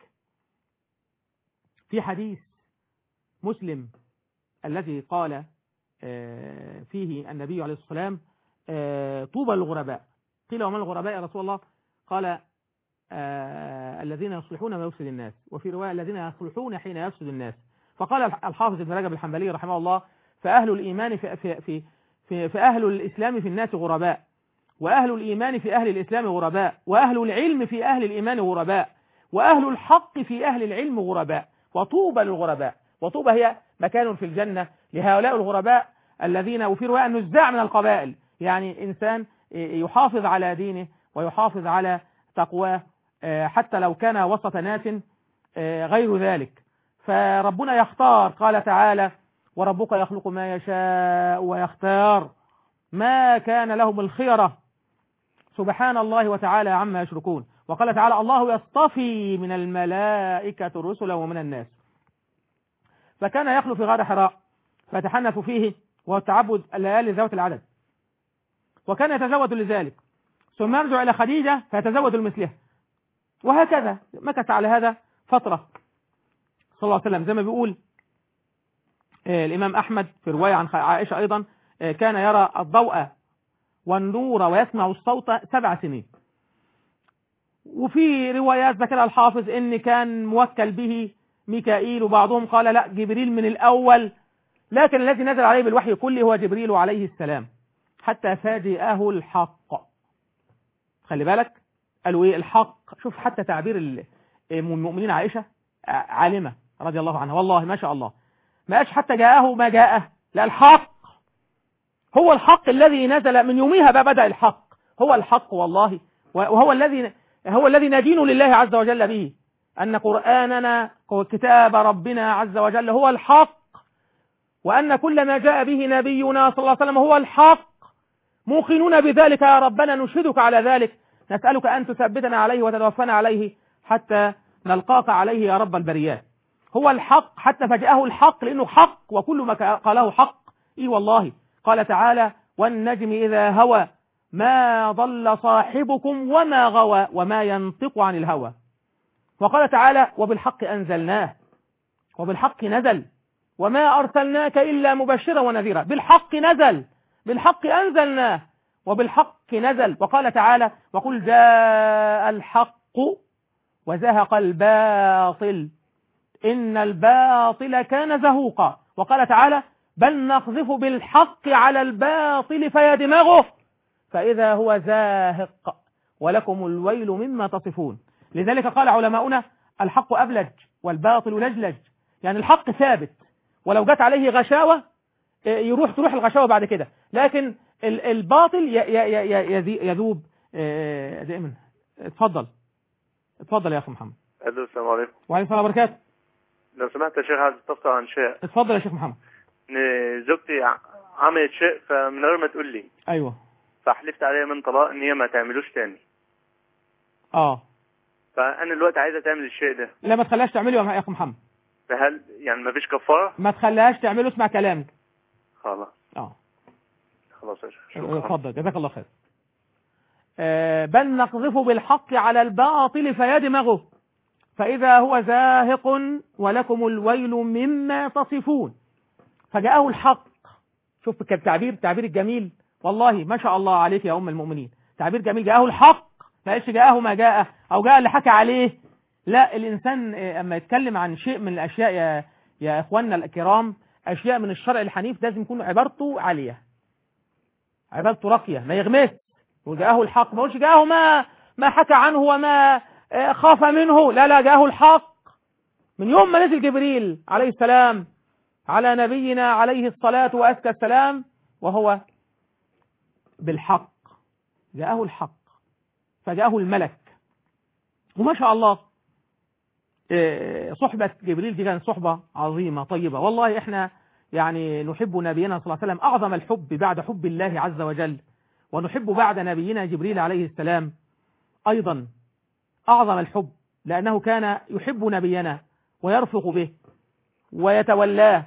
في حديث مسلم الذي قال فيه النبي عليه الصلاة والسلام طوبى للغرباء. قيل ومن الغرباء يا رسول الله؟ قال الذين يصلحون ما يفسد الناس، وفي رواية الذين يصلحون حين يفسد الناس. فقال الحافظ ابن رجب الحنبلي رحمه الله فأهل الإيمان في, في, في, في, في أهل الإسلام في الناس غرباء، وأهل الإيمان في أهل الإسلام غرباء، وأهل العلم في أهل الإيمان غرباء، وأهل الحق في أهل العلم غرباء، وطوبى للغرباء. وطوبى هي مكان في الجنة لهؤلاء الغرباء الذين، وفي رواية النزاع من القبائل، يعني إنسان يحافظ على دينه ويحافظ على تقواه حتى لو كان وسط ناس غير ذلك. فربنا يختار، قال تعالى وربك يخلق ما يشاء ويختار ما كان لهم الخيرة سبحان الله وتعالى عما يشركون. وقال تعالى الله يصطفي من الملائكة رسلا ومن الناس. فكان يخلو في غار حراء فيتحنث فيه وهو التعبد الليالي ذوات العدد، وكان يتزود لذلك ثم يرجع إلى خديجة فيتزود لمثلها، وهكذا مكث على هذا فترة صلى الله عليه وسلم. زي ما بيقول آه الإمام أحمد في رواية عن عائشة أيضا آه كان يرى الضوء والنور ويسمع الصوت سبع سنين. وفي روايات ذكرها الحافظ إن كان موكل به ميكائيل، وبعضهم قال لا جبريل من الأول، لكن الذي نزل عليه بالوحي كله هو جبريل عليه السلام حتى فاجئه الحق. خلي بالك قالوا ايه الحق؟ شوف حتى تعبير المؤمنين عائشة عالمة رضي الله عنها والله ما شاء الله، ما قالش حتى جاءه ما جاءه، لا الحق هو الحق الذي نزل من يومها بقى بدأ الحق هو الحق والله، وهو الذي هو الذي ندين لله عز وجل به أن قرآننا كتاب ربنا عز وجل هو الحق، وأن كل ما جاء به نبينا صلى الله عليه وسلم هو الحق، موقنون بذلك يا ربنا نشهدك على ذلك، نسألك أن تثبتنا عليه وتتوفنا عليه حتى نلقاك عليه يا رب البريات. هو الحق حتى فجأه الحق لأنه حق، وكل ما قاله حق. إيه والله قال تعالى والنجم إذا هوى ما ضل صاحبكم وما غوى وما ينطق عن الهوى. وقال تعالى وبالحق أنزلناه وبالحق نزل وما أرسلناك إلا مبشرا ونذيرا. بالحق نزل بالحق أنزلناه وبالحق نزل. وقال تعالى وقل جاء الحق وزهق الباطل إن الباطل كان زهوقا. وقال تعالى بل نقذف بالحق على الباطل فيدمغه فإذا هو زاهق ولكم الويل مما تصفون. لذلك قال علماؤنا الحق أبلج والباطل لجلج، يعني الحق ثابت ولو جت عليه غشاوة يروح تروح الغشاوة بعد كده، لكن الباطل يذوب دائما. اتفضل اتفضل يا أخي محمد. السلام عليكم. وعليكم السلام وبركاته. لو سمحت يا شيخ عايز استفسر عن شيء. اتفضل يا شيخ محمد. ان زوجتي عملت شيء فمن غير ما تقول لي. ايوه. فحلفت عليها من طلاق ان هي ما تعملوش تاني. اه. فانا دلوقتي عايزه تعمل الشيء ده. لا ما تخليهاش تعمله يا اخي محمد. فهل يعني ما فيش كفاره؟ ما تخليهاش تعمله، اسمع كلامي. خلاص. اه. خلاص يا شيخ. اتفضل جزاك الله خير. آه بل نقذف بالحق على الباطل فيدمغه فإذا هو زاهق ولكم الويل مما تصفون. فجاءه الحق. شوف التعبير التعبير الجميل والله ما شاء الله عليك يا أم المؤمنين، تعبير جميل. جاءه الحق ما قالش جاءه ما جاء أو جاء اللي حكى عليه. لا الإنسان أما يتكلم عن شيء من الأشياء يا, يا إخواننا الكرام أشياء من الشرع الحنيف لازم يكون عبارته عالية، عبارته راقية، ما يغمس. وجاءه الحق ما قالش جاءه ما ما حكى عنه وما خاف منه، لا لا جاءه الحق من يوم ما نزل جبريل عليه السلام على نبينا عليه الصلاة وأزكى السلام وهو بالحق. جاءه الحق فجاءه الملك. وما شاء الله صحبة جبريل دي كانت صحبة عظيمة طيبة والله. احنا يعني نحب نبينا صلى الله عليه وسلم أعظم الحب بعد حب الله عز وجل، ونحب بعد نبينا جبريل عليه السلام أيضا أعظم الحب، لأنه كان يحب نبينا ويرفق به ويتولاه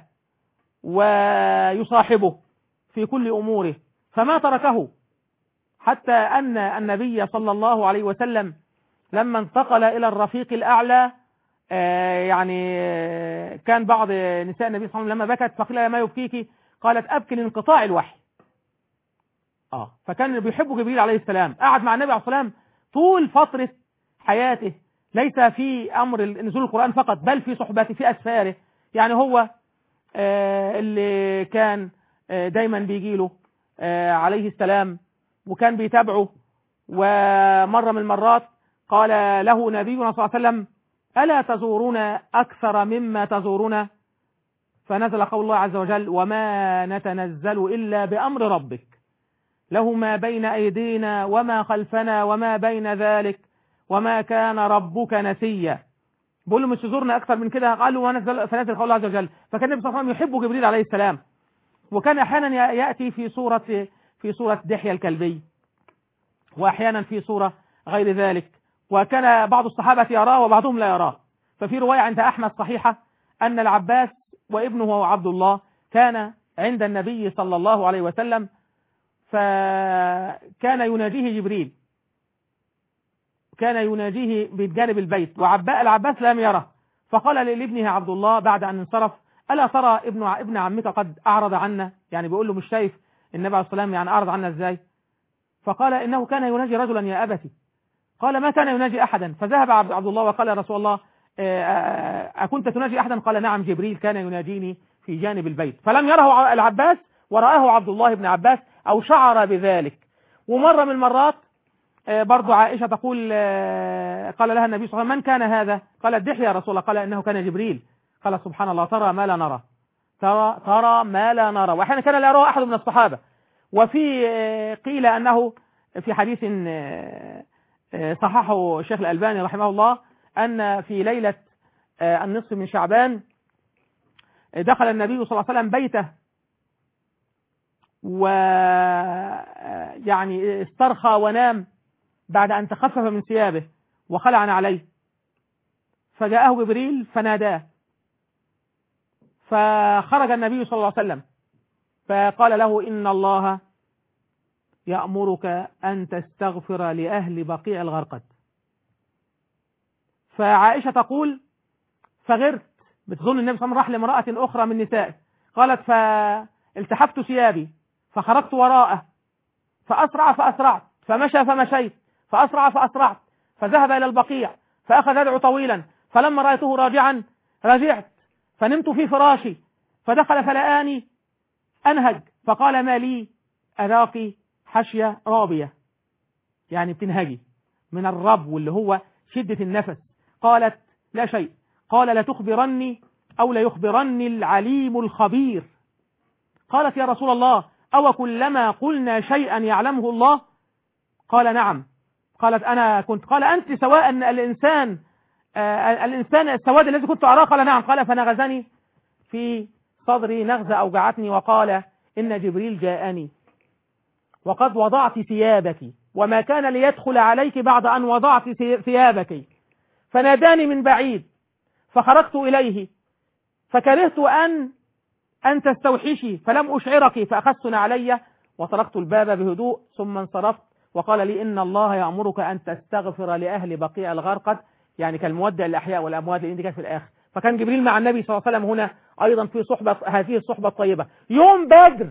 ويصاحبه في كل أموره، فما تركه، حتى أن النبي صلى الله عليه وسلم لما انتقل إلى الرفيق الأعلى يعني كان بعض نساء النبي صلى الله عليه وسلم لما بكت فقيل ما يبكيك، قالت أبكي لانقطاع الوحي. آه فكان بيحب جبريل عليه السلام، قعد مع النبي عليه الصلاة والسلام طول فترة حياته، ليس في أمر نزول القرآن فقط بل في صحبته في أسفاره. يعني هو آه اللي كان آه دايما بيجيله آه عليه السلام وكان بيتابعه، ومرة من المرات قال له نبينا صلى الله عليه وسلم ألا تزورون أكثر مما تزورون؟ فنزل قول الله عز وجل وما نتنزل إلا بأمر ربك له ما بين أيدينا وما خلفنا وما بين ذلك وما كان ربك نسيا. بقول له مش تزورنا أكثر من كده؟ قالوا ونزل فنزل قول الله عز وجل. فكان النبي صلى الله عليه وسلم يحب جبريل عليه السلام، وكان أحيانا يأتي في صورة في صورة دحية الكلبي، وأحيانا في صورة غير ذلك، وكان بعض الصحابة يراه وبعضهم لا يراه. ففي رواية عند أحمد صحيحة أن العباس وابنه عبد الله كان عند النبي صلى الله عليه وسلم، فكان يناجيه جبريل، كان يناجيه بجانب البيت، وعباء العباس لم يره، فقال لابنه عبد الله بعد أن انصرف ألا ترى ابن ابن عمك قد أعرض عنا؟ يعني بيقول له مش شايف النبي عليه الصلاة والسلام يعني أعرض عنا إزاي؟ فقال إنه كان يناجي رجلا يا أبتي. قال ما كان يناجي أحدا. فذهب عبد الله وقال يا رسول الله أكنت تناجي أحدا؟ قال نعم جبريل كان يناجيني في جانب البيت. فلم يره العباس ورآه عبد الله بن عباس أو شعر بذلك. ومرة من المرات برضو عائشة تقول قال لها النبي صلى الله عليه وسلم من كان هذا؟ قالت دحية يا رسول الله. قال إنه كان جبريل. قال سبحان الله ترى ما لا نرى، ترى ترى ما لا نرى. وأحيانا كان لا يراه أحد من الصحابة. وفي قيل أنه في حديث صححه الشيخ الألباني رحمه الله أن في ليلة النصف من شعبان دخل النبي صلى الله عليه وسلم بيته، ويعني استرخى ونام بعد أن تخفف من ثيابه وخلع عليه، فجاءه جبريل فناداه، فخرج النبي صلى الله عليه وسلم فقال له إن الله يأمرك أن تستغفر لأهل بقيع الغرقد. فعائشة تقول فغرت، بتظن النبي صلى الله عليه وسلم راح لامرأة أخرى من نسائه، قالت فالتحفت ثيابي فخرجت وراءه فأسرع فأسرعت فمشى فمشيت فأسرع فأسرعت فذهب إلى البقيع فأخذ يدعو طويلا، فلما رأيته راجعا رجعت فنمت في فراشي فدخل فلآني أنهج فقال ما لي أراك حشية رابية، يعني بتنهجي من الربو اللي هو شدة النفس. قالت لا شيء. قال لا تخبرني أو لا يخبرني العليم الخبير. قالت يا رسول الله أو كلما قلنا شيئا يعلمه الله؟ قال نعم. قالت أنا كنت. قال أنت سواء الإنسان آه الإنسان السواد الذي كنت أراه؟ قال نعم. قال فنغزني في صدري نغزة أوجعتني، وقال إن جبريل جاءني وقد وضعت ثيابك وما كان ليدخل عليك بعد أن وضعت ثيابك، فناداني من بعيد فخرجت إليه فكرهت أن أن تستوحشي فلم أشعرك فأخذت علي وطرقت الباب بهدوء ثم انصرفت، وقال لي إن الله يأمرك أن تستغفر لأهل بقيع الغرقد، يعني كالمودع الأحياء والأموات اللي كانت في الآخر. فكان جبريل مع النبي صلى الله عليه وسلم هنا أيضا في صحبة، هذه الصحبة الطيبة. يوم بدر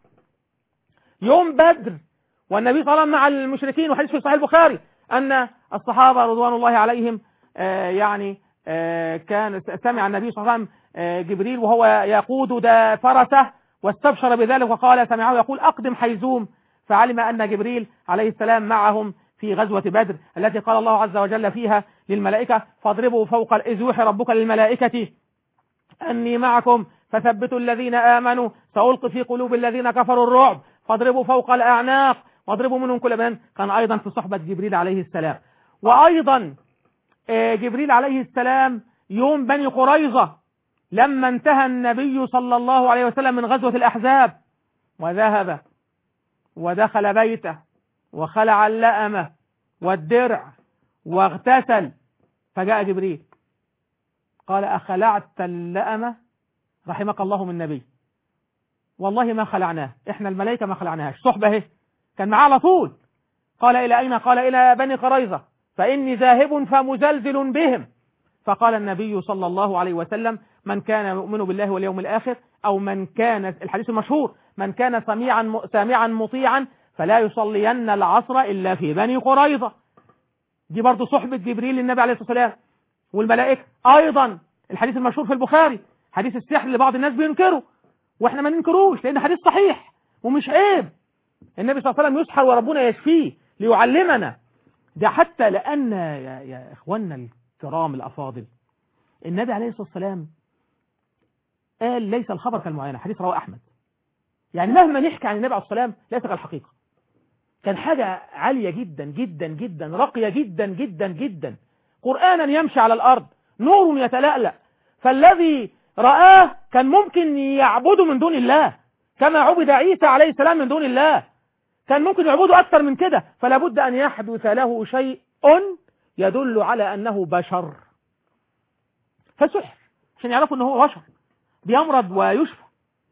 يوم بدر والنبي صلى الله عليه وسلم مع المشركين، وحديث في صحيح البخاري أن الصحابة رضوان الله عليهم آه يعني آه كان سمع النبي صلى الله عليه وسلم آه جبريل وهو يقود دا فرسه واستبشر بذلك وقال سمعه يقول أقدم حيزوم، فعلم أن جبريل عليه السلام معهم في غزوة بدر التي قال الله عز وجل فيها للملائكة فاضربوا فوق إذ يوحي ربك للملائكة أني معكم فثبتوا الذين آمنوا سألقي في قلوب الذين كفروا الرعب فاضربوا فوق الأعناق واضربوا منهم كل بنان. كان أيضا في صحبة جبريل عليه السلام. وأيضا جبريل عليه السلام يوم بني قريظة لما انتهى النبي صلى الله عليه وسلم من غزوة الأحزاب وذهب ودخل بيته وخلع اللأمة والدرع واغتسل، فجاء جبريل قال أخلعت اللأمة؟ رحمك الله من نبي. والله ما خلعناه، احنا الملائكة ما خلعناهاش، صحبة اهي، كان معاه على طول. قال إلى أين؟ قال إلى بني قريظة، فإني ذاهب فمزلزل بهم. فقال النبي صلى الله عليه وسلم من كان يؤمن بالله واليوم الآخر، أو من كان، الحديث المشهور، من كان سميعا سامعا مطيعا فلا يصلين العصر إلا في بني قريظة. دي برضو صحبة جبريل للنبي عليه الصلاة والسلام والملائكة. أيضا الحديث المشهور في البخاري، حديث السحر اللي بعض الناس بينكره واحنا ما ننكروش لأن حديث صحيح ومش عيب. النبي صلى الله عليه وسلم يسحر وربنا يشفيه ليعلمنا ده، حتى لأن يا, يا إخواننا الكرام الأفاضل، النبي عليه الصلاة والسلام قال ليس الخبر كالمعاينة، حديث رواه أحمد. يعني مهما نحكي عن النبي عليه الصلاة والسلام ليس كالحقيقة. كان حاجة عالية جدا جدا جدا، راقية جدا جدا جدا، قرآنا يمشي على الأرض، نور يتلألأ، فالذي رآه كان ممكن يعبده من دون الله كما عبد عيسى عليه السلام من دون الله، كان ممكن يعبده أكثر من كده، فلا بد أن يحدث له شيء يدل على أنه بشر، فسحر عشان يعرفوا أنه هو بشر بيمرض ويشفى،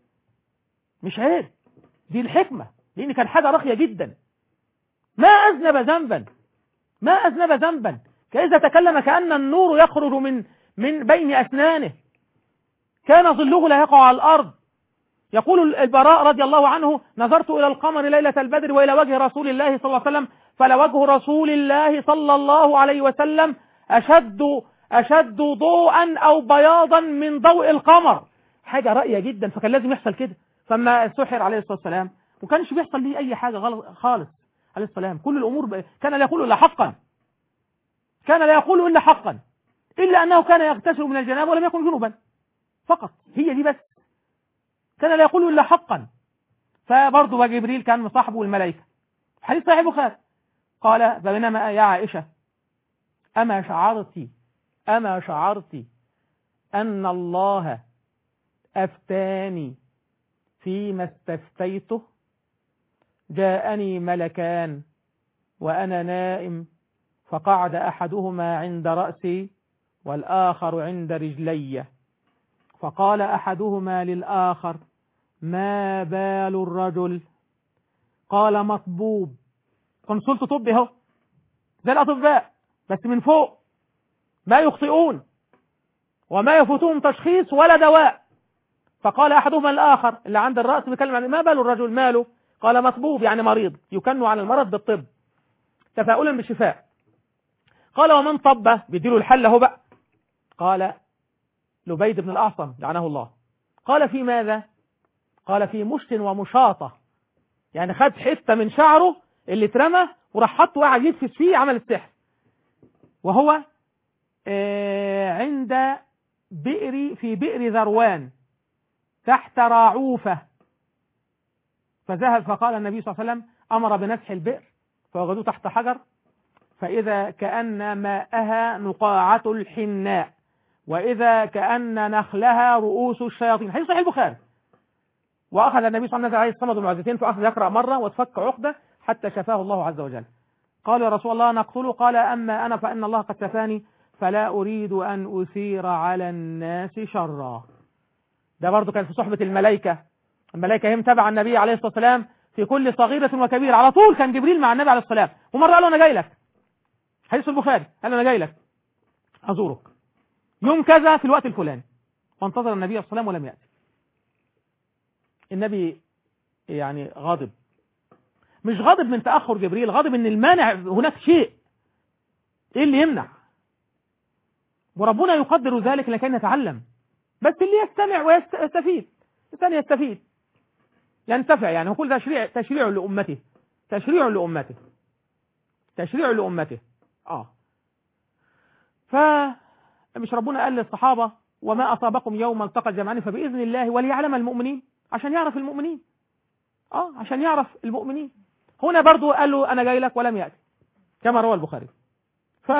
مش عيب، دي الحكمة، لأن كان حاجة راقية جدا. ما أذنب ذنبا ما أذنب ذنبا كإذا تكلم كأن النور يخرج من من بين أسنانه، كان ظله لا يقع على الأرض. يقول البراء رضي الله عنه نظرت إلى القمر ليلة البدر وإلى وجه رسول الله صلى الله عليه وسلم فلوجه رسول الله صلى الله عليه وسلم أشد أشد ضوءا أو بياضا من ضوء القمر، حاجة رأية جدا، فكان لازم يحصل كده. فما سحر عليه الصلاة والسلام وكانش بيحصل ليه أي حاجة غلط خالص عليه السلام، كل الأمور ب... كان لا يقول إلا حقا، كان لا يقول إلا حقا، إلا أنه كان يغتسل من الجنابة ولم يكن جنوبا فقط، هي دي بس، كان لا يقول إلا حقا. فبرضه جبريل كان مصاحبه الملائكة، حديث صحيح البخاري، قال فبينما يا عائشة أما شعرتي أما شعرتي أن الله أفتاني فيما استفتيته، جاءني ملكان وأنا نائم فقعد أحدهما عند رأسي والآخر عند رجلي، فقال أحدهما للآخر ما بال الرجل؟ قال مطبوب. كونسلت طب اهو زي الأطباء بس من فوق، ما يخطئون وما يفوتهم تشخيص ولا دواء. فقال أحدهما الآخر اللي عند الرأس بيكلم عن ما بال الرجل ماله؟ قال مطبوب يعني مريض، يكن عن المرض بالطب تفاؤلا بالشفاء. قال ومن طبه؟ بيديله الحل اهو بقى. قال لبيد بن الأعصم لعنه الله. قال في ماذا؟ قال في مشت ومشاطة، يعني خد حتة من شعره اللي اترمى وراح حطه وقعد يدفس فيه عمل السحر، وهو آه عند بئر في بئر ذروان تحت راعوفة. فذهب فقال النبي صلى الله عليه وسلم أمر بنسح البئر فوجدوه تحت حجر، فإذا كأن ماءها نقاعة الحناء وإذا كأن نخلها رؤوس الشياطين، حديث صحيح البخاري. وأخذ النبي صلى الله عليه وسلم عليه الصمد والمعوذتين فأخذ يقرأ مرة وتفك عقدة حتى شفاه الله عز وجل. قال يا رسول الله نقتله؟ قال أما أنا فإن الله قد شفاني فلا أريد أن أثير على الناس شرا. ده برضو كان في صحبة الملائكة، الملائكة هي متابعة النبي عليه الصلاة والسلام في كل صغيرة وكبيرة، على طول كان جبريل مع النبي عليه الصلاة والسلام. ومرة قال له أنا جاي لك، حديث البخاري، قال له أنا جاي لك أزورك يوم كذا في الوقت الفلاني، وانتظر النبي عليه الصلاة والسلام ولم يأتي. النبي يعني غاضب، مش غاضب من تأخر جبريل، غاضب ان المانع هناك شيء، ايه اللي يمنع؟ وربنا يقدر ذلك لكي نتعلم، بس اللي يستمع ويستفيد الثاني يستفيد ينتفع، يعني هو كل تشريع تشريع لأمته تشريع لأمته تشريع لأمته اه فمش ربنا قال للصحابة وما أصابكم يوم التقى الجمعان فبإذن الله وليعلم المؤمنين، عشان يعرف المؤمنين اه عشان يعرف المؤمنين. هنا برضو قال له أنا جاي لك ولم يأتي كما روى البخاري. ف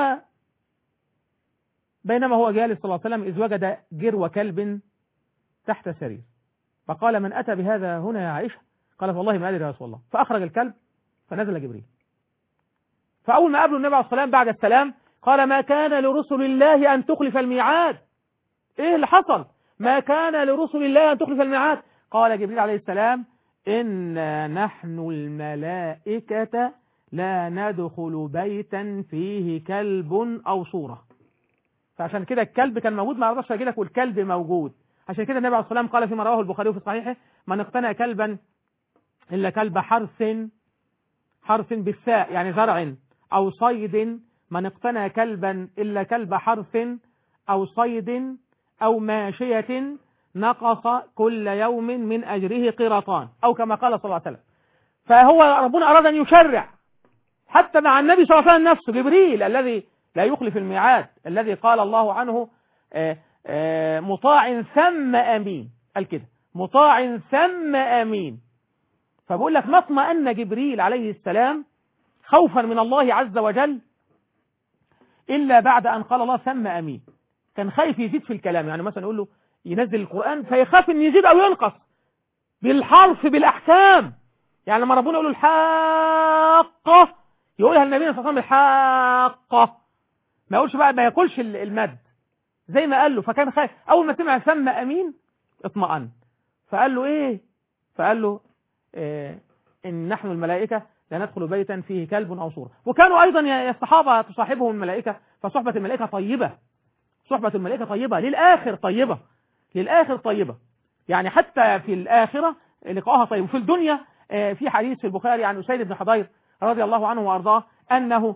بينما هو جالس صلى الله عليه وسلم إذ وجد جرو كلب تحت سرير، فقال من أتى بهذا هنا يا عائشة؟ قالت والله ما أدري يا رسول الله. فأخرج الكلب فنزل جبريل. فأول ما قابله النبي عليه الصلاة والسلام بعد السلام قال ما كان لرسل الله أن تخلف الميعاد. إيه اللي حصل؟ ما كان لرسل الله أن تخلف الميعاد. قال جبريل عليه السلام إنا نحن الملائكة لا ندخل بيتا فيه كلب أو صورة. فعشان كده الكلب كان موجود، ما رضاش يجي لك والكلب موجود. عشان كده النبي عليه الصلاة والسلام قال فيما رواه البخاري في صحيحه من اقتنى كلبا إلا كلب حرث حرث بالساء يعني زرع أو صيد، من اقتنى كلبا إلا كلب حرث أو صيد أو ماشية نقص كل يوم من أجره قيراطان، أو كما قال صلى الله عليه وسلم. فهو ربنا أراد أن يشرع حتى مع النبي صلى الله عليه وسلم نفسه، جبريل الذي لا يخلف الميعاد، الذي قال الله عنه آآ آآ مطاع ثم أمين، قال كده مطاع ثم أمين. فبقول لك ما اطمأن جبريل عليه السلام خوفا من الله عز وجل إلا بعد أن قال الله ثم أمين. كان خايف يزيد في الكلام، يعني مثلا يقول له ينزل القرآن فيخاف أن يزيد أو ينقص بالحرف بالأحكام. يعني لما ربنا يقول له الحاقة يقولها النبي صلى الله عليه وسلم الحاقة، ما يقولش بقى ما يقولش المد زي ما قال له. فكان خايف. أول ما سمع ثم أمين اطمأن. فقال له إيه؟ فقال له إيه إن نحن الملائكة لا ندخل بيتا فيه كلب أو صورة. وكانوا أيضا الصحابة تصاحبهم الملائكة، فصحبة الملائكة طيبة، صحبة الملائكة طيبة للآخر، طيبة للآخر طيبة، يعني حتى في الآخرة لقاءها طيب. وفي الدنيا في حديث في البخاري عن أسيد بن حضير رضي الله عنه وأرضاه أنه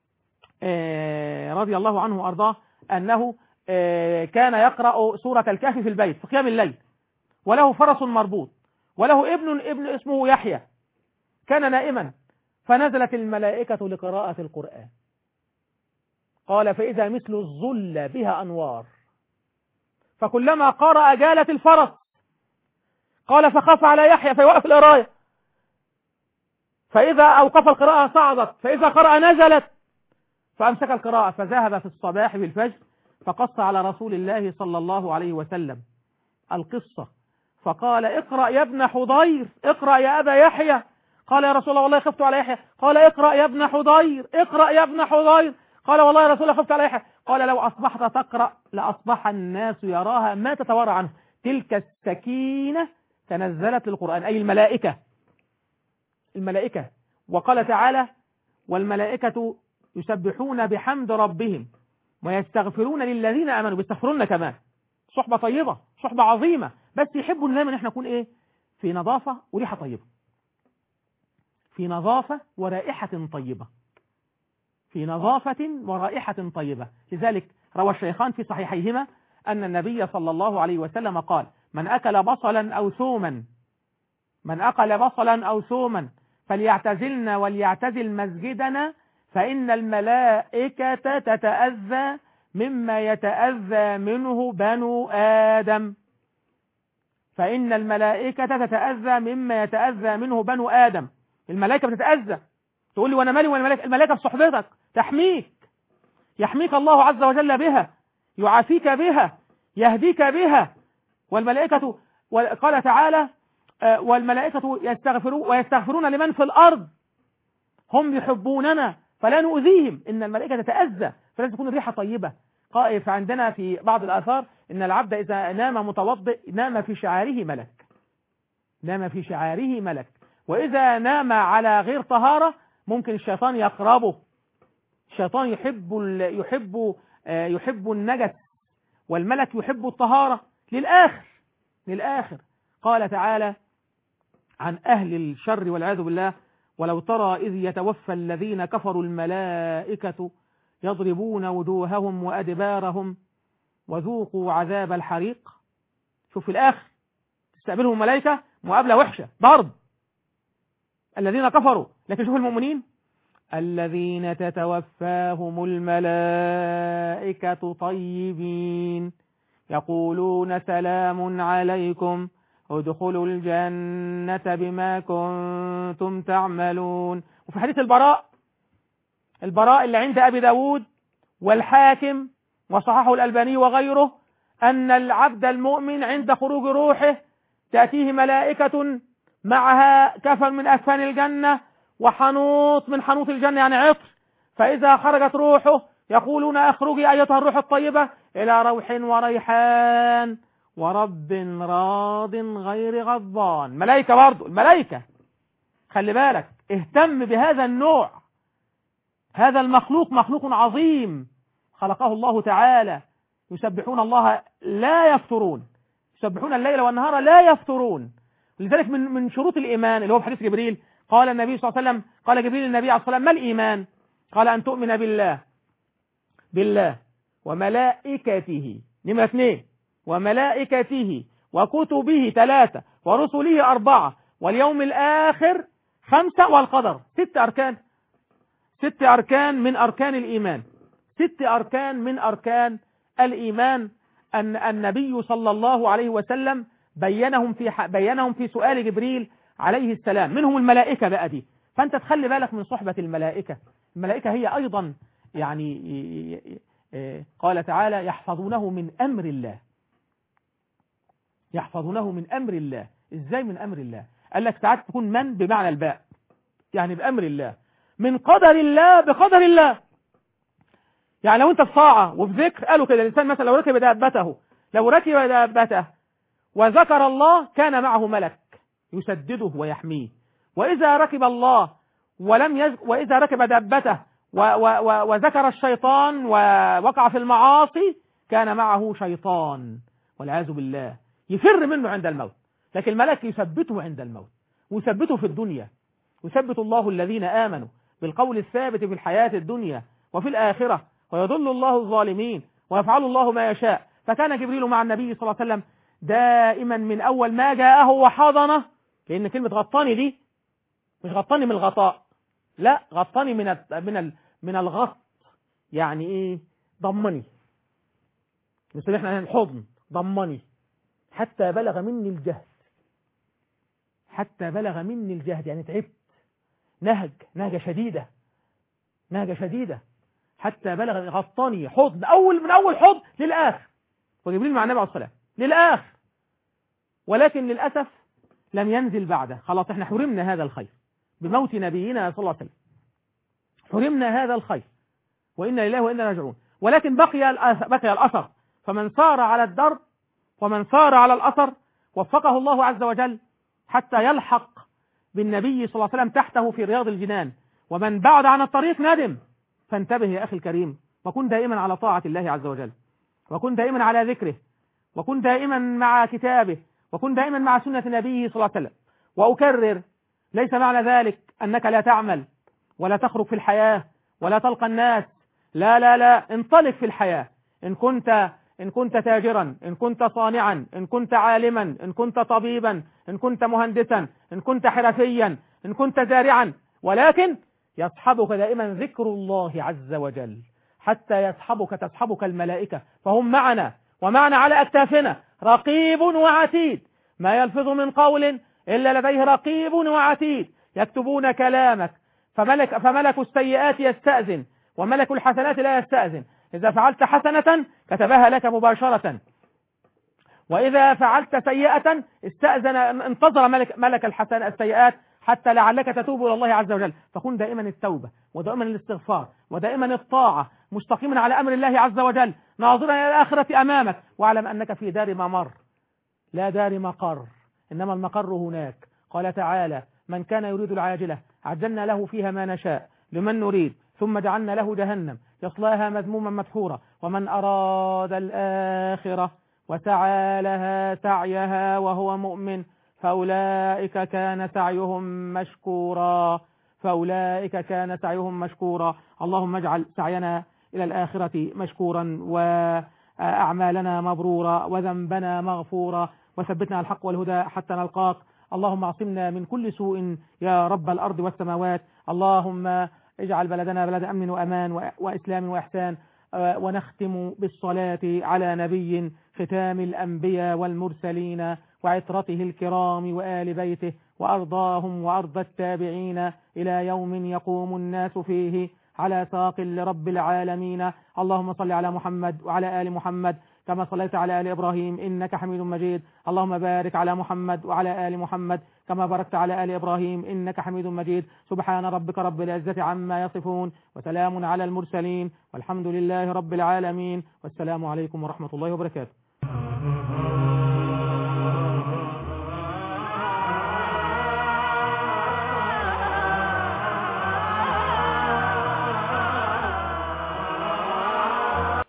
رضي الله عنه وأرضاه أنه كان يقرأ سورة الكهف في البيت في قيام الليل، وله فرس مربوط، وله ابن ابن اسمه يحيى كان نائما، فنزلت الملائكة لقراءة القرآن. قال فإذا مثل الظل بها أنوار، فكلما قرأ جالت الفرس. قال فخاف على يحيى فيوقف القراءة، فإذا أوقف القراءة صعدت، فإذا قرأ نزلت، فأمسك القراءة. فذهب في الصباح بالفجر فقص على رسول الله صلى الله عليه وسلم القصة، فقال اقرأ يا ابن حضير، اقرأ يا أبا يحيى. قال يا رسول الله والله خفت على يحيى. قال اقرأ يا ابن حضير، اقرأ يا ابن حضير. قال والله يا رسول الله خفت على يحيى. قال لو أصبحت تقرأ لأصبح الناس يراها ما تتورع عنه. تلك السكينة تنزلت للقرآن، أي الملائكة الملائكة. وقال تعالى والملائكة يسبحون بحمد ربهم ويستغفرون للذين آمنوا، بيستغفرون كمان. صحبة طيبة، صحبة عظيمة، بس يحبوا دايما احنا نكون ايه في نظافة وريحة طيبة، في نظافة ورائحة طيبة، في نظافة ورائحة طيبة. لذلك روى الشيخان في صحيحيهما أن النبي صلى الله عليه وسلم قال من أكل بصلا أو ثوما من أكل بصلا أو ثوما فليعتزلنا وليعتزل مسجدنا فإن الملائكة تتأذى مما يتأذى منه بنو آدم فإن الملائكة تتأذى مما يتأذى منه بنو آدم. الملائكة بتتأذى. تقول لي وانا مالي وانا الملائكة؟ الملائكة في صحبتك تحميك، يحميك الله عز وجل بها، يعافيك بها، يهديك بها. والملائكة قال تعالى والملائكة يستغفرون ويستغفرون لمن في الأرض هم يحبوننا فلا نؤذيهم. إن الملائكة تتأذى، فلازم تكون الريحة طيبة. فعندنا في بعض الآثار إن العبد إذا نام متوضئ نام في شعاره ملك، نام في شعاره ملك. وإذا نام على غير طهارة ممكن الشيطان يقربه. الشيطان يحب يحب يحب النجس، والملك يحب الطهارة للآخر للآخر. قال تعالى عن أهل الشر والعياذ بالله ولو ترى إذ يتوفى الذين كفروا الملائكة يضربون وجوههم وأدبارهم وذوقوا عذاب الحريق. شوف في الآخر تستقبلهم ملائكة مقابلة وحشة ضرب الذين كفروا. لكن شوف المؤمنين الذين تتوفاهم الملائكة طيبين يقولون سلام عليكم ادخلوا الجنة بما كنتم تعملون. وفي حديث البراء البراء اللي عند أبي داود والحاكم وصححه الألباني وغيره أن العبد المؤمن عند خروج روحه تأتيه ملائكة معها كفن من أكفان الجنة وحنوط من حنوط الجنة يعني عطر، فإذا خرجت روحه يقولون اخرجي أيتها الروح الطيبة إلى روح وريحان ورب راض غير غضبان. ملائكة برضو، الملائكة خلي بالك اهتم بهذا النوع، هذا المخلوق مخلوق عظيم خلقه الله تعالى، يسبحون الله لا يفترون، يسبحون الليل والنهار لا يفترون. لذلك من من شروط الإيمان اللي هو في حديث جبريل، قال النبي صلى الله عليه وسلم، قال جبريل للنبي عليه الصلاة والسلام: ما الإيمان؟ قال أن تؤمن بالله بالله وملائكته، نمرة اثنين، وملائكته وكتبه ثلاثة ورسله أربعة واليوم الآخر خمسة والقدر. ست أركان، ست أركان من أركان الإيمان، ست أركان من أركان الإيمان. أن النبي صلى الله عليه وسلم بينهم في بينهم في سؤال جبريل عليه السلام، منهم الملائكة بقى دي. فأنت تخلي بالك من صحبة الملائكة. الملائكة هي أيضا يعني قال تعالى: يحفظونه من أمر الله، يحفظونه من أمر الله. إزاي من أمر الله؟ قال لك ساعات تكون من بمعنى الباء، يعني بأمر الله، من قدر الله بقدر الله. يعني لو انت في طاعة وفي ذكر، قالوا كده الإنسان مثلا لو ركب دابته لو ركب دابته وذكر الله كان معه ملك يسدده ويحميه، وإذا ركب الله ولم يز... وإذا ركب دابته و... و... و... وذكر الشيطان ووقع في المعاصي كان معه شيطان والعياذ بالله يفر منه عند الموت. لكن الملك يثبته عند الموت ويثبته في الدنيا، يثبت الله الذين آمنوا بالقول الثابت في الحياة الدنيا وفي الآخرة ويضل الله الظالمين ويفعل الله ما يشاء. فكان جبريل مع النبي صلى الله عليه وسلم دائما من أول ما جاءه وحضنه، لأن كلمة غطاني دي مش غطاني من الغطاء، لا غطاني من من ال من الغط، يعني ايه؟ ضمني، مثل احنا الحضن، ضمني حتى بلغ مني الجهد، حتى بلغ مني الجهد يعني تعبت، نهج نهجة شديدة، نهجة شديدة حتى بلغ، غطاني حضن، أول من أول حضن للآخر. وجبريل مع النبي عليه الصلاة والسلام للآخر، ولكن للأسف لم ينزل بعده. خلاص احنا حرمنا هذا الخير بموت نبينا صلى الله عليه وسلم، حرمنا هذا الخير وإنا لله وإنا راجعون. ولكن بقي الأثر، بقي الأثر، فمن سار على الدرب ومن سار على الأثر وفقه الله عز وجل حتى يلحق بالنبي صلى الله عليه وسلم تحته في رياض الجنان. ومن بعد عن الطريق ندم. فانتبه يا أخي الكريم، وكن دائما على طاعة الله عز وجل، وكن دائما على ذكره، وكن دائما مع كتابه، وكن دائما مع سنة نبيه صلى الله عليه وسلم. وأكرر، ليس معنى ذلك أنك لا تعمل ولا تخرج في الحياة ولا تلقى الناس، لا لا لا، انطلق في الحياة. إن كنت إن كنت تاجرا، إن كنت صانعا، إن كنت عالما، إن كنت طبيبا، إن كنت مهندسا، إن كنت حرفيا، إن كنت زارعا، ولكن يصحبك دائما ذكر الله عز وجل حتى يصحبك تصحبك الملائكة، فهم معنا ومعنا على أكتافنا رقيب وعتيد، ما يلفظ من قول إلا لديه رقيب وعتيد يكتبون كلامك. فملك, فملك السيئات يستأذن وملك الحسنات لا يستأذن. إذا فعلت حسنة كتبها لك مباشرة، وإذا فعلت سيئة استأذن انتظر ملك, ملك الحسن السيئات حتى لعلك تتوب إلى الله عز وجل. فكن دائما التوبة ودائما الاستغفار ودائما الطاعة، مستقيما على أمر الله عز وجل، ناظرا إلى الآخرة أمامك، واعلم أنك في دار ممر لا دار مقر، إنما المقر هناك. قال تعالى: من كان يريد العاجلة عجلنا له فيها ما نشاء لمن نريد ثم جعلنا له جهنم يصلاها مذموما مدحورا ومن أراد الآخرة وسعى لها سعيها وهو مؤمن فأولئك كان سعيهم مشكورا، فأولئك كان سعيهم مشكورا. اللهم اجعل سعينا إلى الآخرة مشكورا وأعمالنا مبرورا وذنبنا مغفورا، وثبتنا على الحق والهدى حتى نلقاك. اللهم اعصمنا من كل سوء يا رب الأرض والسماوات. اللهم اجعل بلدنا بلد أمن وأمان وإسلام وإحسان. ونختم بالصلاة على نبي ختام الأنبياء والمرسلين وعطرته الكرام وآل بيته وأرضاهم وأرض التابعين إلى يوم يقوم الناس فيه على ساق لرب العالمين. اللهم صل على محمد وعلى آل محمد كما صليت على آل إبراهيم إنك حميد مجيد. اللهم بارك على محمد وعلى آل محمد كما باركت على آل إبراهيم إنك حميد مجيد. سبحان ربك رب العزة عما يصفون وسلام على المرسلين والحمد لله رب العالمين والسلام عليكم ورحمة الله وبركاته.